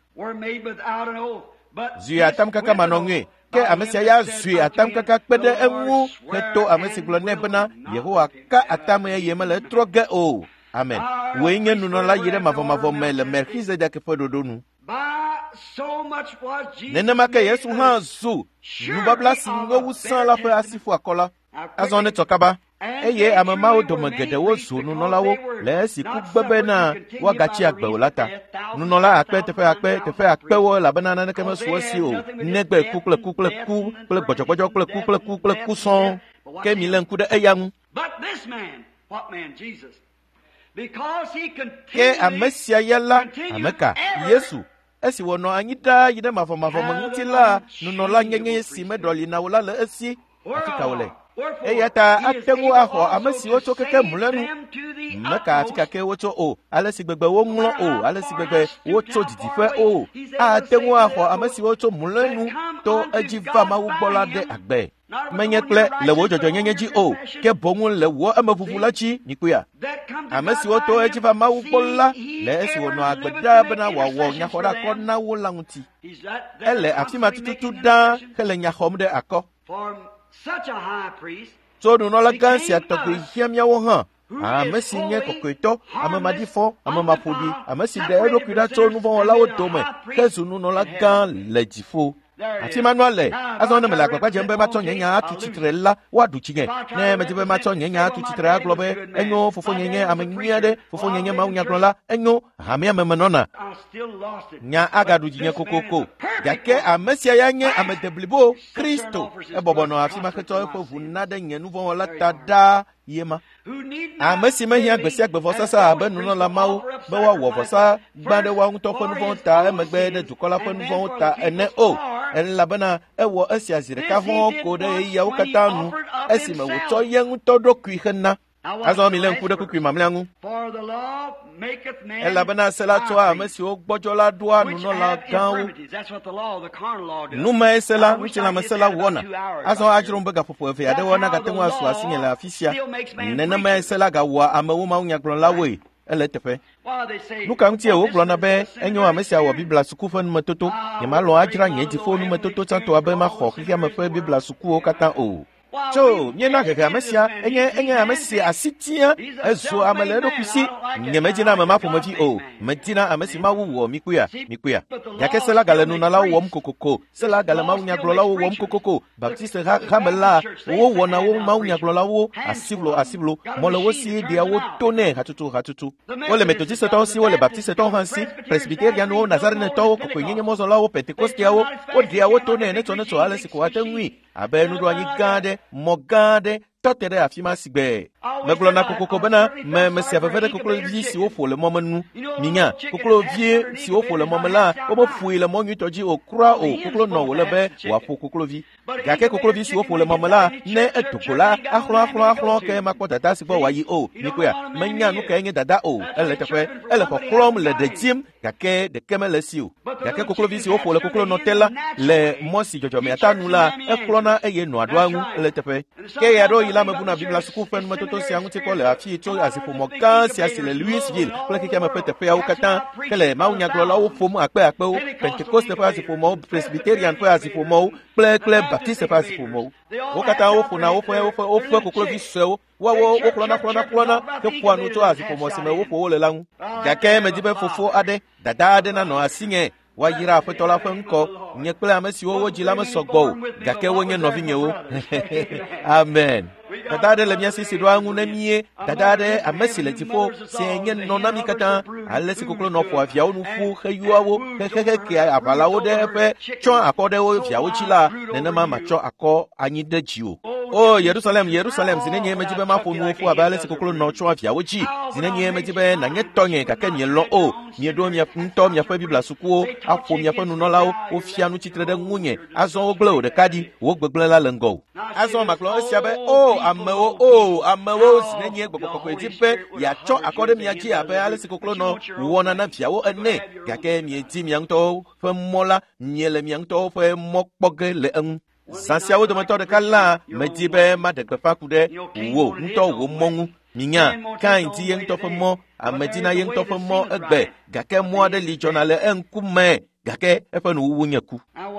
zui atamkaka manɔŋue ke ame sia ya zui atamkaka kpe ɖe eŋu heto ame si gblɔ nɛ bena Yehowa ka atame eye mele etrɔ ge o amen woe nye nunɔla yi ɖe mavɔmavɔ me le Melkizedek ƒe ɖoɖo nu nenema ke Yesu hã zu nubabla si ŋewu sãa la ƒe asiƒo akɔla azɔ ne tsɔ kaba eye ame mawo dome geɖewo zu nunɔlawo le esi ku gbe bena woagatsi agbe o la ta nunɔla akpe teƒe akpewo elabena naneke mesu esi o negbe ku kple gbɔdzɔgbɔdzɔ kple ku sɔŋ ke mi lé ŋku ɖe eya ŋu ke amesia yela ameka Yesu esi wono anyi da yide mafomafom ngutila nunola nyenye si medoli na wala le esi afika wole eyata atengu aho amesi wocho keke mulenu meka afika ke wocho o alesi gbegbe wo nlo o alesi gbegbe wocho didife o atengu aho amesi wocho mulenu to ejiva ma ugbola de agbe menye kle le wo jojo nyenye ji o ke bongun le wo amafufula chi nikuya amesi woto ejiva ma ugbola le esi wono agbeda bena wawo nyakora ko na wo languti ele afima tutu da kele nyahomde akọ so no la gansi atoko hiamya wo han amesi nye kokoito amamadifo amamapodi amesi de edo kwida to nu bon la wo tome kezu no la gan lejifo ati manuale azona mela kwakwa jembe ma to nyenya atu chitrela wadu chinye ne mejebe ma to nyenya atu chitra globe enyo fofo nyenye amenyade fofo nyenye ma unya glola enyo hamia memenona nya agadu jinye kokoko yake amesia yanye amedeblibo Kristo ebobono afima keto fofu nade nyenu von la tada yema amesi mehia gbesi agbefo sasa abenu no la mawo be wa wo fosa gbade wa unto fonu von ta emegbe de dukola fonu von ta ene o en labana ewo esi azire ka ho ko de ya ukatanu esi me wo to yen to do kwihna azo mi len ku de ku mamlangu elabana sela to amesi o gbojola do anu no la ganwo numa esela nchila masela wona azo ajuru mbega fofo efe ade wona gatenwa so asinyela afisia nene ma esela ga wa amawu ma unya gron lawe eletefe luka ntie wo gron na be enyo amesi awo bibla suku fon matoto ye ma lo ajira nye ti fonu matoto tanto abe ma kho kike ma fe bibla suku o kata o cho nyena keke amesia enye amesia asitia ezo amele do kusi nyemejina mama pomoji o medina amesi mawu wo mikuya yake sela galenu na lawo mkokoko sela galema unya glola wo mkokoko baptiste kamela wo wona wo ma unya glola wo asiblo mole wo si dia wo tone hatutu ole metodiste to si ole baptiste to hansi presbyterian wo nazarene to ko nyenye mozo lawo pentecostia wo dia wo tone ne to ale siko atenwi abenu do anyi gade mogade totere afima sigbe meglo na kokoko bana me se avere kokolo vi si ofo le momanu minya kokolo vie si ofo le momala obo fui le monyu toji okura o kokolo no wo lebe wa fo kokolo vi gake kokolo vi si ofo le momala ne etokola ahlo ke makota dasi bo wayi o nikoya menya no ka enye dada o ele tefe ele ko klom le de tim gake de kemele si o gake kokolo vi si ofo le kokolo no tela le mosi jojo me atanu la eklona eye no adwangu ele tefe ke ya do la mebuna bibla suku fen matoto si angu tiko le afi to asifu mokan si asile Louisville pour que me pete pe awukata kele ma unya glola wo fomu akpe o Pentecost pa asifu mo Presbyterian pa asifu mo ple Baptiste pa asifu mo wokata wo funa wo fo kokolo vi sewo wo klona ke fo anu to asifu mo se me wo fo le langu gake me dibe fofo ade dada ade na no asinye wa yira afetola fenko nye kple amesi wo jila me sogbo gake wo nye novinye wo amen dada le miasi si do angu na mie dada amesi le tifo se nye no na mi kata alesi kokolo no fo afia onu fu khayuwa wo ke abala wo de fe cho akode wo fia wo chila nenema ma cho akọ anyi de jiwo oh Jerusalem zinenye mejibe mafu nuofu abale sikokolo no cho afia wo chi zinenye mejibe na nye tonye kake nye lo o nye do mia nto mia fa bibla sukuo afo mia fa nuno lawo o fia nu chitre de ngunye azon oglo de kadi wo gbegble la lengo azon maklo siabe amewo zinenye gbogbo ejipe ya cho akode mia ji abe ale sikokolo no wona na fia wo ene kake mia ti mia nto fa mola nyele mia nto fa mokpoge le en sansia wo domato de kala mejibe ma de pepa kude wo nto wo mongu minya kan ti yen to fmo amedina yen to fmo egbe gake mo de lijonale enkume gake efa no wo nyaku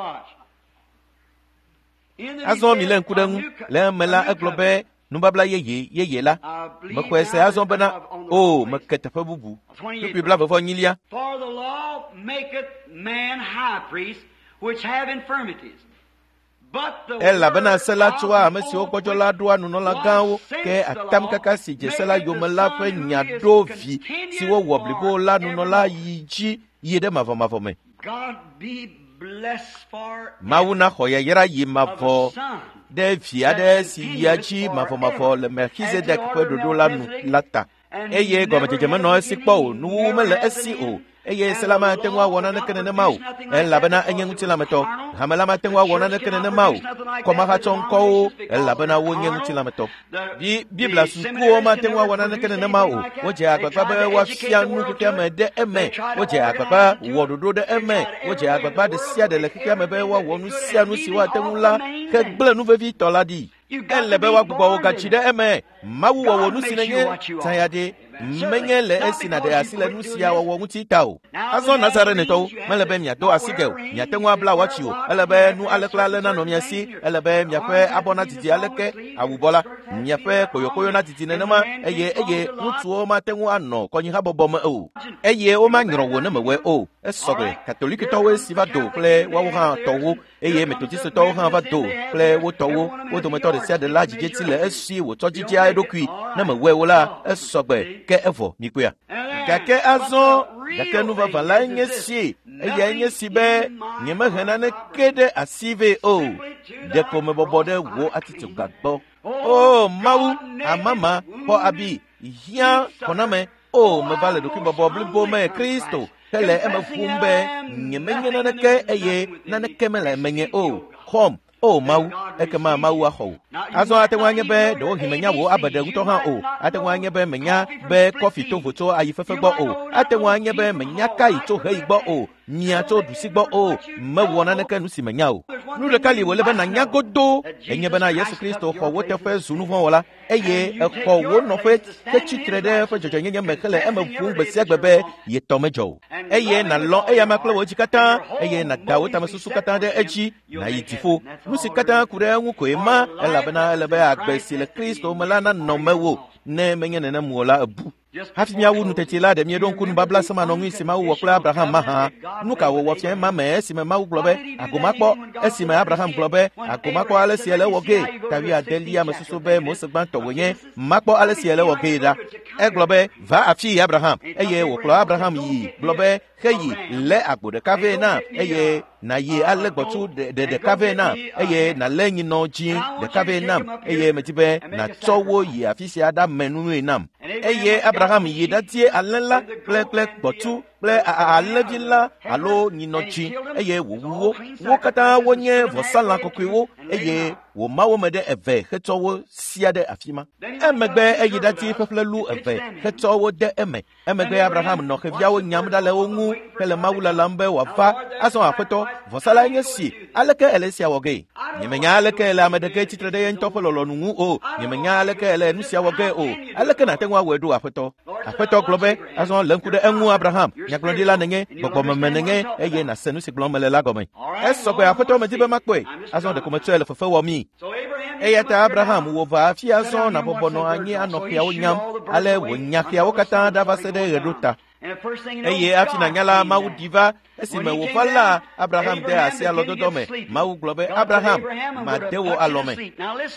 azo mi len kudan le mela eglobe numbabla yeye la makwese azo bana o makatafa bubu to bibla befo nyilia for the law maketh man high priest which have infirmities. Ella bana sela chwa amesi okpojo la do anu no la ganwo ke atam kaka si je sela yo mala fe nya dovi si wo woblibo la nu no la yiji yede mavo me God be blessed for mauna khoya yera yimavo de fia de si yachi mavo le Melchizedek pe dodo la nu lata eye gome jejeme no esi kpo nu mele esi o eye selama tenwa wona ne kene ne mau elabana enye ngutila meto hamalama tenwa wona ne kene ne mau koma ha chonko elabana wonye ngutila meto bibla suku o ma tenwa wona ne kene ne mau woje agbagba be wa fia nu kutia me de eme woje agbagba wododo de eme woje agbagba de sia de le kutia me be wa wonu sia nu siwa tenula ke gle nu vevi toladi elebe wa gbogbo wo gachi de eme mawu wo wonu sinenye tayade menyele esina de asile nusia wo nguti tao azo nazare neto melebe mia do asigel mia tenwa bla wachio elebe nu alekla le na no mia si elebe mia fe abona titi aleke awubola mia fe koyokoyo na titi nenema eye nutuo ma tenwa no konyi ha bobom o eye o ma nyro wo na mewe o esogre catholique to we si va do ple wa wo ha to wo eye metodiste to ha va do ple wo to wo do meto de sia de la jijeti le esi wo to jiji aidokui na mewe wo la esogre ke evo mikuya kake azo kake nu va la nyesi eye nyesi be nyema hana ne kede asive o de ko me bobode wo atitu gbagbo o mawu amama po abi hia koname o me vale do ki bobo blibo me Kristo hele emfumbe nyemenya na ke eye na ne kemele menye o kom o mau ekema mau aho azo atenwanye be do himenya wo abade guto ha o atenwanye be menya be coffee to voto ayifefe gbo o atenwanye be menya kai to hei gbo o nya to dusi gbo o mewo na ne kanu si menya o nu de kali wo le be na nyagodo enye be na Yesu Kristo ho wo te fe zunu ho wala eye ekọ wo no fe te chitrede fe jojo nyenye mekele emfu gbesi agbebe ye tomejo eye na lo eye makle wo jikata eye na dawo tamasusu kata de eji na yitifo nusikata kure nwuko ema elabena elebe agbesi le Kristo melana no mewo ne menye ne muola abu hafi mia wunu tetila de mie don kunu babla sama no ngisi ma wo kula Abraham maha nuka wo fie ma me esi me ma wo globe agomakpo esi me Abraham globe agomakpo ale siele woge tawi adelia mesusu be mosegban to wenye makpo ale siele woge da e globe va afi Abraham eye wo kula Abraham yi globe heyi le agbode kave na eye na ye ale gbotu de kave na eye na lenyi no jin de kave nam eye metibe na towo yi afisi ada menu nam eye Abraham yi datie alela plek gbotu ple alevila alo ninochi eye wo kata wonye vosala kokwewo eye wo mawo mede eve hetowo siade afima emegbe eye dati feflelu eve hetowo de emegbe Abraham no heviawo nyamda le ongu kele mawula lambe wafa aso apeto vosala nyesi aleke elesia woge nyemenya aleke ele amedeke titrede yentofolo nu o nyemenya aleke ele nusia woge o aleke na tenwa wedu apeto globe aso lenkude enwu Abraham nyaklondila nenge gbogbo menenge eye na senu siglomele lagome esogbe apeto medibe makwe aso de kometele fefe wo mi eye ta Abraham wo va afia so na bobono anyi anokia onyam ale wonyakia wokata davasede reduta eye afina nyala mawu diva esime wo fala Abraham de asia lododome mawu globe Abraham madewo alome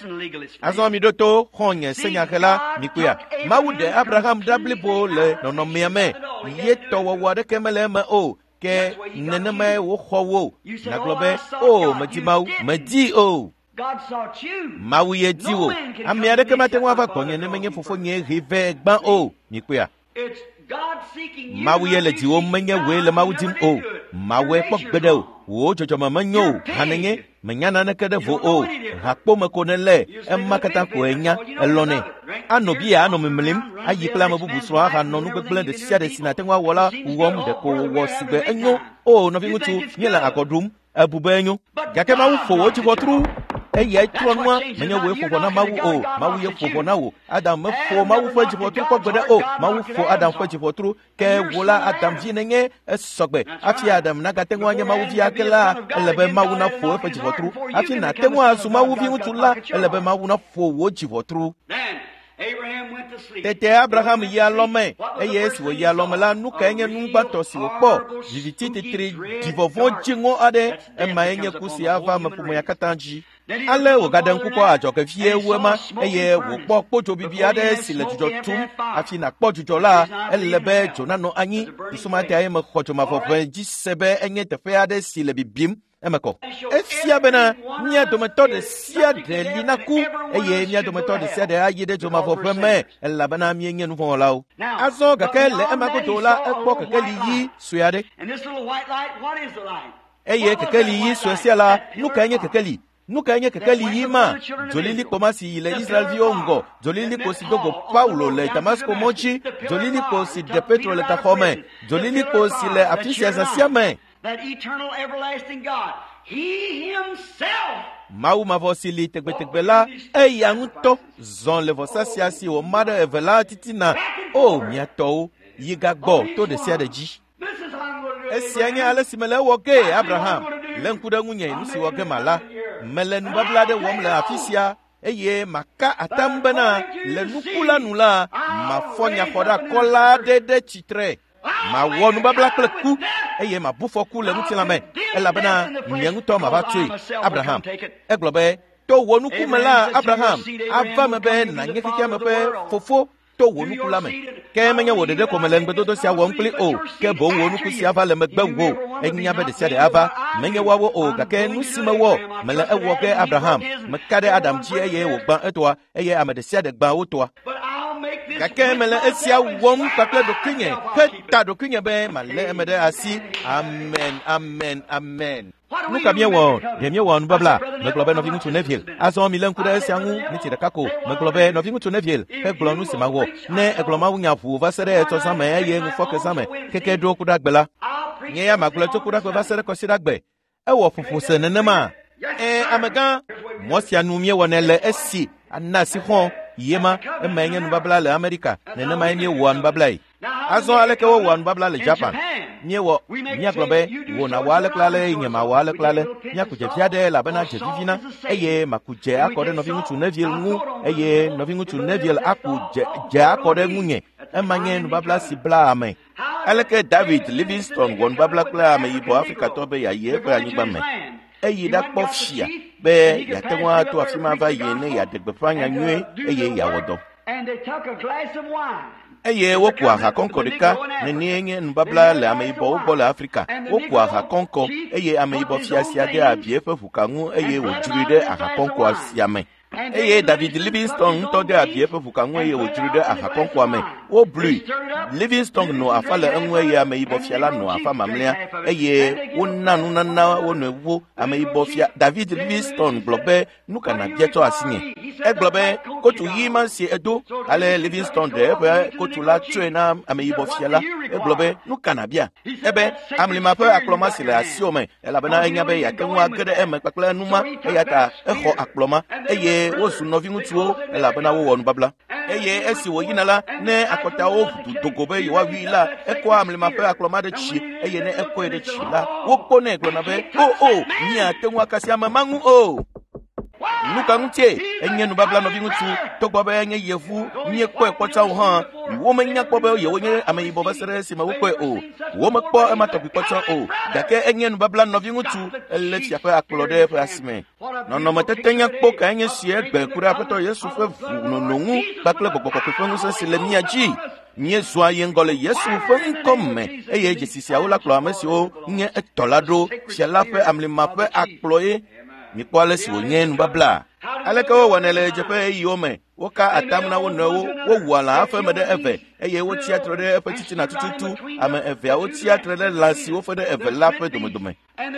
azo mi doto honye senyakela mikuya mawu de Abraham dablibo le nonomiame yeto wo de kemele ma o ke neneme wo khowo na globe o majimawu maji o God sought you. mawu ye jiwo amiade kemate wa va konye ne menye fofo nye rive gban o mikuya It's God seeking you. mawu ye le jiwo menye we le mawu jim o mawe pok gbedo wo jojo mamanyo hanenge menyana ne kede vo o hakpo makonele emakata ko enya elone anobia anomemlim ayikla mabubu so ha no nu gbegle de sia de sinatenwa wola uwom de ko wo sigbe enyo o no vingutu nyela akodum abubenyo gake mawu fo wo jibotru eye tronwa menye we fo na mawu o mawu ye fo na wo adam fo mawu fo jibotru ko gbede o mawu fo adam fo jibotru ke wola adam jinenge esogbe afi adam na gatenwa nya mawu vi akela elebe mawu na fo fo jibotru afi na tenwa azu mawu vi utula elebe mawu na fo wo jibotru Then Abraham went to sleep. tete Abraham ya lome eye si wo ya lome la nu ka enye nu gbato si wo po jiviti titri divovon jingo ade ema enye kusi ava mapumo ya katanji ale wògade ŋkukɔ adzɔgefie wema eye wòkpɔ kpodzo bibi aɖe si le dzudzɔ tum hafi nàkpɔ dzudzɔ la ele be dzo nanɔ anyi ŋusumate ye mexɔ dzomavɔʋe dzi se be enye teƒe aɖe si le bibim eme kɔ efia bena mía dometɔ ɖe sia ɖe li na ku eye mía dometɔ ɖe sia ɖe ayi ɖe dzomavɔʋe me elabena míenye nuvɔwɔlawo azɔ gake le ema godo la ekpɔ kekeli ɣi sue aɖe eye kekeli ɣi sue sia la nu kae nye kekeli nu kae nye kekeli ɣi ma dzolilikpo ma si le Israelviwo ŋgɔ dzolilikpo si dogo Paulo le Damasko mɔdzi dzolilikpo si de Petro le gaxɔ me dzolilikpo si le afi sia zasia me Mawu mavɔ si li tegbetegbe la eya ŋutɔ zɔn le vɔsa sia si wòma ɖe eve la titina o miatɔwo yi gagbɔ to ɖe sia ɖe dzi esia nye ale si mele ewɔ ge Abraham le ŋku ɖe ŋunye nu si wɔ ge ma la mele nubabla ɖe wɔm le afi sia eye maka atam bena le nuku la nu la mafɔ nyaxɔɖeakɔla aɖe ɖe tsitre mawɔ nubabla kple ku eye mabu fɔku le ŋutilã me elabena nye ŋutɔ mava tsoe Abraham egblɔ be to wɔ nuku me la Abraham ava me be nanye xexea me ƒe fofo to wɔ nuku la me ke menye wò ɖeɖe ko mele ŋgbedodo sia wɔm kpli o ke boŋ wɔ nuku sia va le megbe wo enya be ɖe sia ɖe ava menye woawo o gake nu si mewɔ mele ewɔ ke Abraham meka ɖe Adam dzi eye wògbã etɔa eye ame ɖe sia ɖe gbã wo tɔa gake mele esia wɔm kpakple ɖokuinye ke ta ɖokuinye be malé eme ɖe asi amen amen amen nu ka míewɔ ɖe míewɔ nubabla megblɔ be nɔvi ŋutsu Neville azɔ mi le ŋku ɖe esia ŋu miti ɖeka ko megblɔ be nɔvi ŋutsu Neville egblɔ nu si mawɔ ne egblɔ mawu nya ʋu va se ɖe etsɔzã me eye ŋufɔkezã me keke ɖo kuɖagbe la nye ya magblɔ tso kuɖagbe va se ɖe kɔsiɖagbe ewɔ ƒoƒo se nenema amegã mɔ sia nu míewɔnɛ le esi ana si xɔ yema eme nye nubabla le Amerika nenema ye míewɔa nubablae azɔ aleke wowɔa nubabla le Japan míewɔ míagblɔ be wò nàwɔ aleke ale nye mawɔ aleke ale míaku dzevi aɖe elabena dzevivina eye maku dze akɔ ɖe nɔvi ŋutsu Neville ŋu eye nɔvi ŋutsu Neville aku dze akɔ ɖe ŋunye ema nye nubabla si bla ame aleke David Livingstone wɔ nubabla kple ameyibɔ Afrikatɔ be yayi eƒe anyigba me eyi ɖakpɔ fia be yate ŋu ato afi ma va yi ne yeaɖe gbeƒã nya nyuie eye yeawɔ dɔ eye woku aha kɔŋkɔ ɖeka nenie nye nubabla le ameyibɔwo gbɔ le Afrika woku aha kɔŋkɔ eye ameyibɔ fia sia de abi eƒe ʋuka ŋu eye wòdzroe ɖe aha kɔŋkɔa sia me eye David Livingstone ŋutɔ de abi eƒe ʋuka ŋu eye wòdzroe ɖe aha kɔŋkɔa me woblui Livingstone nɔ afa le eŋu eye ameyibɔ fia la nɔ afa mamlɛa eye wona nunana wo nɔewo ameyibɔ fia David Livingstone gblɔ be nu kana bia tsɔ asinye egblɔ be kotu ɣi ma si edo ale Livingstone ɖe eƒe kotu la tsoe na ameyibɔ fia la egblɔ be nu kana bia ebe amlima ƒe akplɔma si le asiwo me elabena enya be yate ŋu age ɖe eme kpakple numa eya ta exɔ akplɔma eye wozu nɔvi ŋutsuwo elabena wowɔ nubabla eye esi wòyina la ne akɔtawo ʋudu dogo be yewoawi la ekɔ amlima ƒe akplɔma ɖe tsi eye ne ekɔe ɖe tsi la wokpɔnɛ gblɔna be o miate ŋu akasi ame ma ŋu o nu ka ŋutie enye nubabla nɔvi ŋutsu togbɔ be enye yevu miekpɔe kpɔtsawo hã womenya kpɔ be yewonye ameyibɔ va se ɖe esime wokpɔe o womekpɔ ema tɔgbi kpɔtsɔ o gake enye nubabla nɔvi ŋutsu elé fia ƒe akplɔ ɖe eƒe asime nɔnɔmetete nyakpɔ kae nye si egbe ku ɖe Aƒetɔ Yesu ƒe ʋu nono ŋu kpakple gbɔgbɔ kɔkɔe ƒe ŋusẽ si le mía dzi míezɔa ye ŋgɔ le Yesu ƒe ŋkɔ me eye dzesi siawo la kplɔ ame siwo nye etɔ la ɖo fia la ƒe amlima ƒe akplɔe mikpɔ ale si wònye nubabla aleke wowɔnɛ le dzeƒe yiwo me woka atam na wo nɔewo wowu alã aƒe me ɖe eve eye wotsi atre ɖe eƒe titina tututu ame eveawo tsi atre ɖe lã si wofe ɖe eve la ƒe domedome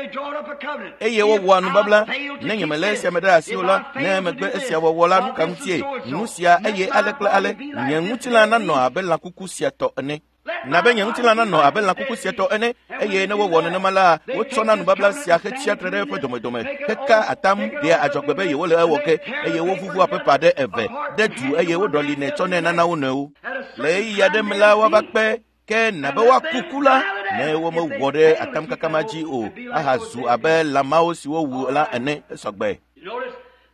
eye wowɔa nubabla ne nye mele esia me ɖe asi o la ne megbe esia wɔwɔ la nu ka ŋutie nu sia eye ale kple ale nye ŋutilã nanɔ abe lãkuku sia tɔ ene na be nye ŋutilã nanɔ abe lãkuku sia tɔ ene eye ne wowɔ nenema la wotsɔna nubabla sia hetsi atre ɖe eƒe domedome heka atam ɖea adzɔgbe be yewole ewɔ ke eye wovuvu aƒepa ɖe eve ɖe du eye woɖɔli nɛ tsɔnɛ nana wo nɔewo le ɣeyiɣi aɖe me la woava kpe ke nabe woakuku la ne womewɔ ɖe atamkaka ma dzi o aha zu abe lãmawo si wowu la ene esɔgbe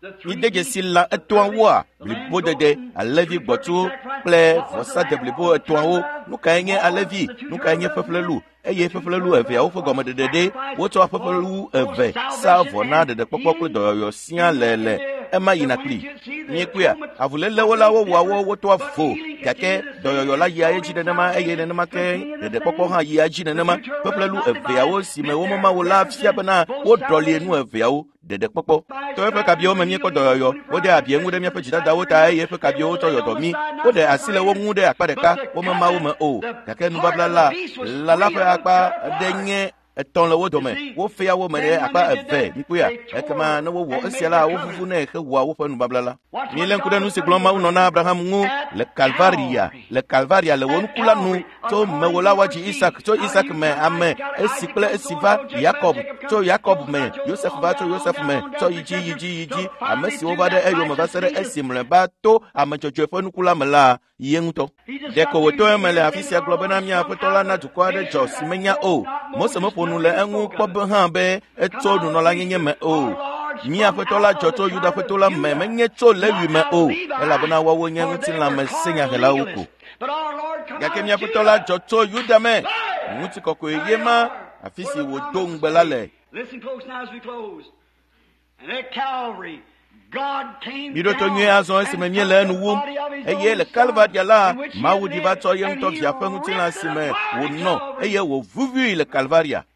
Idege sila etoawa blibo dede alevi gbotu ple vosa de blibo etoawo nuka enye alevi nuka enye feflelu eye feflelu eve awo fogome dede woto feflelu eve salvo na de popokle doyo sian lele ema yinakli nyekuya avulele wola wo woto afo kake doyo la ya eji denema eye denema ke de popo ha ya ji denema feflelu eve awo sime wo mama wo la fia bana wo dole enu eve awo de popo to efe kabio me ko doyo wo de abie ngu de me pejida dawo ta eye efe kabio to yodo mi wo de asile wo ngu de akpadeka wo mama wo me o kake nu babla la fa akpa denye eton le wo dome wo fia wo me de akpa eve nikuya ekema na wo esiala wo fufu na ehe wo fa nu babla la ni len kuda nu se gloma wo na Abraham ngu le Calvaria le won kula nu to me wo la waji Isaac to Isaac me ame esikle esiva Jacob me Joseph va to Joseph me to yiji amesi wo ba de eyo me ba sere esimle ba to amachocho fa nu kula me la yenguto deko woto emele afisia globe na mi afetola na tukwa de jos menya o mose mo ponu le enwu kpobe han be eto nu no la nyenye me o mi afetola joto yuda fetola me menye to lewi me o ela bona wawo nyengu tin la me senya hela uko yake mi afetola joto yuda me muti koko yema afisi wo dongbela le. Listen close now as we close. And at Calvary God came Bidoto nye azon esime nye le nuwu eye le Calvaria la mawu di bato ye mto via fe nguti la sime wo no eye wo vuvu le Calvaria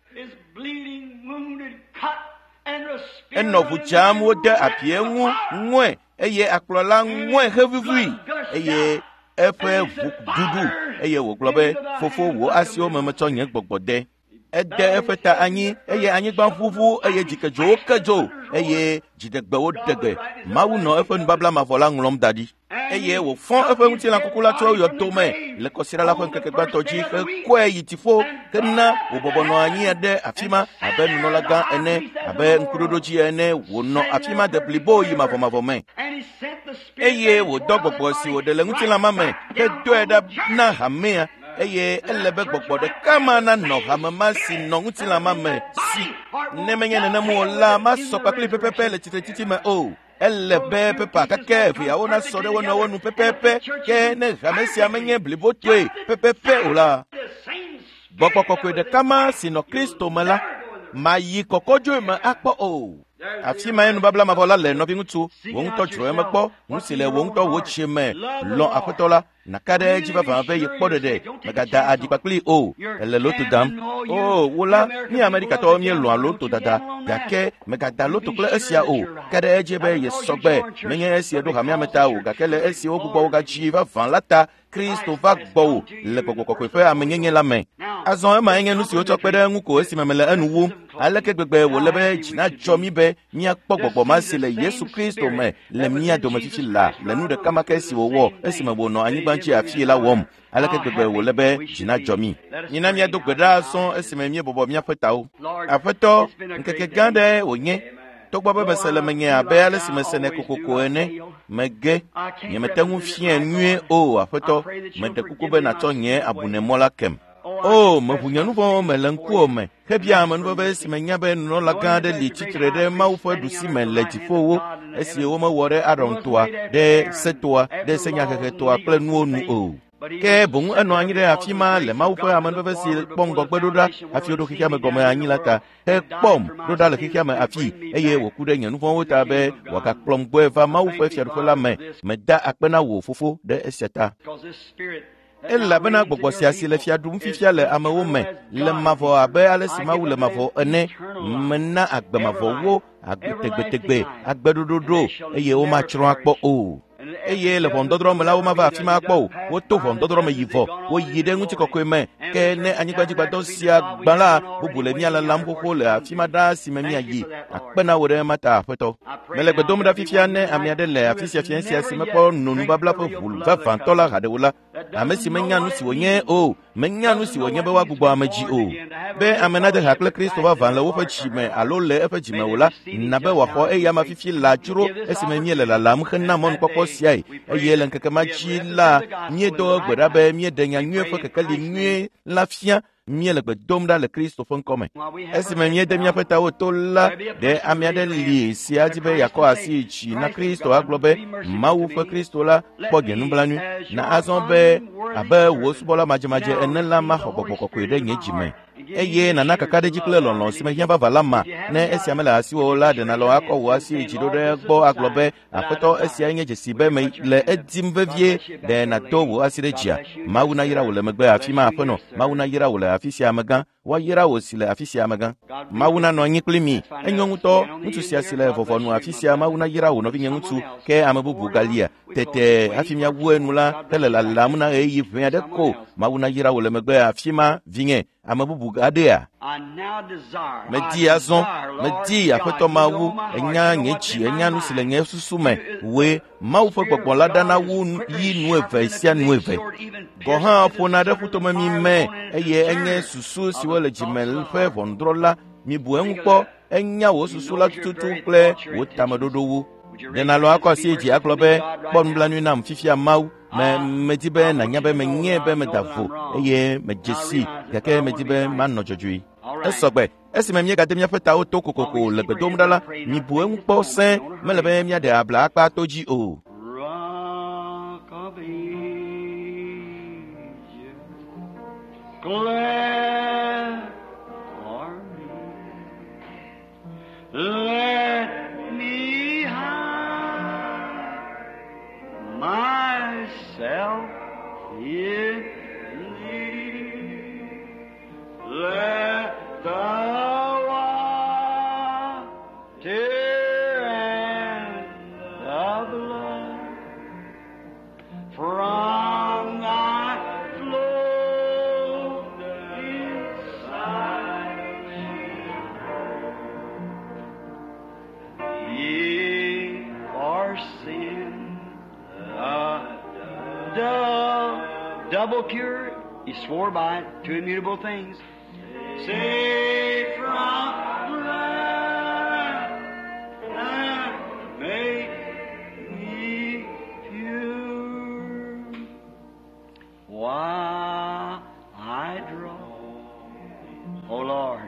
eno vucham wo de apie nwu nwe eye aklola nwe he vuvu eye efe dudu eye wo globe fofo wo asio memeto nye gbogbode ede efeta anyi eye anyi gban fufu eye jikejo kejo eye jidegbewo dege mawu no efe nbabla mavola nglom dadi eye wo fon efe nti la kokula to yo tome le kosira la fon keke gbato ji ko yitifo kenna obobono anyi ede afima abe no la gan ene abe nkurodoji ene wo no afima de blibo yi mavomavome eye wo dogbogbo si wo de le nti la mame ke do eda na hamea eye elebe gbogbo de kama na no hamama si no nti la mame si nemenye ne mo la ma so pa kli pepepe le titi me o elebe pepa kake fi awona so de wonu wonu pepepe ke ne hamesi amenye blibo twe pepepe ola gbogbo de kama si no Kristo mala mayi kokojo me akpo o afi ma enu babla mavola le no bi ngutu won to juro me po musile won to wo chi me lo akotola na kade ji baba be ye po de megada adipakli o ele lotu dam o wola ni America to mi lo lotu dada gake megada lotu kle esia o kade ji be ye sogbe menye esia do ha mi ameta o gakele esia o gbogbo ga ji va van lata Kristo va gbo le gbogbo ko fe amenye la me azon e ma enye nu si o to pede nwu ko esi memele enuwu aleke gbegbe wo lebe jina jomi be mi akpogbogbo ma se le Yesu Kristo me le mi adomatifi la le nu de kama kesi wo esi mebo no anyi banchi afie la wom aleke gbegbe wo lebe jina jomi nyina mi adogbeda son esi me mi bobo mi afetao afeto nkeke gande onye togba be mesele menye abe ale si mesene kokoko ene mege nyemetengu fie nue o afeto mede kukobe na to nye abune mola kem o mabunyanu bo melanku me kebia manu be si menya be no la gade li chitre de mawfo dusi men letifo esi wo ma wore arontoa de setoa de senya keke toa plenu onu o ke bon eno anyire afima le mawfo amanu be si pongo gbedoda afi odo kikia me gome anyila ka he pom doda le kikia me afi eye wo kude nyanu fo wota be waka klom gboeva mawfo afi adofo la me da akpena wo fofo de esiata ella bena gbogbo siasi le fia dum fifia le amewo me le mavo abe ale simawu le mavo ene mena agbemavo wo agbetegbetegbe agbedododo eye o ma chro akpo o eye le vondodro me la o ma va afima akpo wo to vondodro me yivo wo yide nguti kokwe me ke ne anyigbaji gbado sia gbala bubule mi ala lamkoko le afima da simemi ayi akpena wo de mata afeto mele gbedom da fifia ne amiade le afisia fiansia simepo nonu babla po vul va vantola hadewola amesi menya nu si wonye o menya nu si wonye be wa gbugbo amaji o be amena de hakle Kristo va van le wo fa chime alo le e fa chime wola na be wa ho e ya ma fifi la juro esimemi le la lam khenna mon kokko siai e ye len keke ma chi la nye do gbera be mie de nya nwe fa keke li nwe la fia miele gbe dom ɖa le Kristo ƒe ŋkɔ me. Esime míede míaƒe tawo to la, ɖe ame aɖe li si adi be yakɔ asi dzi na Kristo agblɔ be Mawu ƒe Kristo la kpɔ nye nublanui, na azɔ be abe wò subɔla madzemadze ene la maxɔ gbɔgbɔ kɔkɔe ɖe nye dzi me. Eye nana kaka ɖe dzi kple lɔlɔ̃ si me hiã vava la ma, ne esia mele asiwò la ɖena lɔ akɔ wò asi dzi ɖo ɖe gbɔ agblɔ be aƒetɔ esia nye dzesi be me le edim vevie ɖe nato wò asi ɖe dzia. Mawu nayra wò le megbe afi ma aƒenɔ, Mawu nayra wò le afi sia amegã, woayra wò si le afi sia amegã. Mawu nanɔ anyi kpli mi, enyo ŋutɔ, ŋutsu sia si le vɔvɔnu afi sia, Mawu nayra wò nɔvinye ŋutsu, ke ame bubu galia. Tete hafi miawu enu la, hele lalam na ɣeyiɣi ʋɛ aɖe ko, Mawu nayra wò le megbe afi ma vinye, ame bubu aɖea. Medi azɔ, medi aƒetɔ Mawu, enya nye dzi, enya nu si le nye susu me, woe Mawu ƒe gbɔgbɔ la ɖana wu yi nu eve sia nu eve. Gɔ hã ƒona ɖe ƒutome mi me, eye enye susu siwo le dzime ƒe ʋɔnudrɔ̃la, mi bu eŋu kpɔ, enya wò susu la tututu kple wò tameɖoɖowo. Ɖena lɔ akɔ asi dzi agblɔ be kpɔ nublanui nam fifia Mawu, medi be nanya be menye be meda vo, eye medze si, gake medi be manɔ dzɔdzɔe. Esɔgbe, esime míegade míaƒe tawo to kokoko le gbe dom ɖa la, mi bu eŋu kpɔ sẽ, mele be míaɖe abla akpa to dzi o. Let me hide myself in thee. Let the water and the blood from thy flow inside ye for sin double cure. He swore by it, two immutable things. Save from wrath and make me pure. While I draw, oh Lord,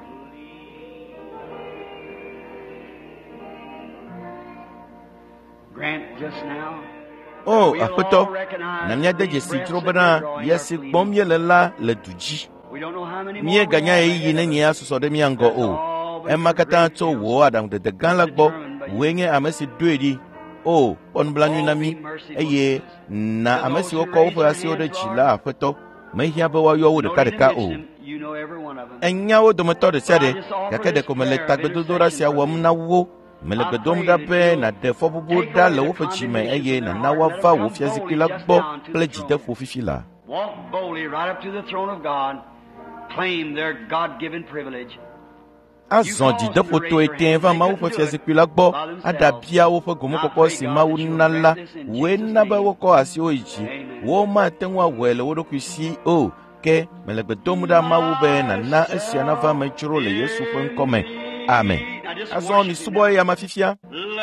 grant just now. Oh, aƒetɔ, na míade dzesi dzro bena yesi gbɔm míele la le du dzi. Míeganya ɣeyiɣi ne nye asusɔ ɖe mía ŋgɔ o. Ema katã tso wò aɖaŋudede gã la gbɔ, wòe nye ame si doe ɖi. O, kpɔ nublanui na mí, eye na ame siwo kɔ woƒe asiwo ɖe dzi la aƒetɔ, mehiã be woayɔ wo ɖekaɖeka o. Enya wo dometɔ ɖe sia ɖe, gake ɖeko mele tagbedodoɖa sia wɔm na wo. Mele gbe dom ɖa be naɖe fɔbubu ɖa le woƒe dzi me, eye nana woava wò fiazikpui la gbɔ kple dzideƒo fifi la. Walk boldly right up to the throne of God. Claim their God-given privilege. Azɔ dzideƒo to etɛn va Mawu ƒe fiazikpui la gbɔ, aɖabia woƒe gomekpɔkpɔ si Mawu na la, woe na be wokɔ asiwo yi dzi. Wo mate ŋu awɔe le wo ɖokui si o, ke mele gbe dom ɖa Mawu be nana esia nava me dzro le Yesu ƒe ŋkɔ me. Amen. Azɔ mi subɔ eya ma fifia.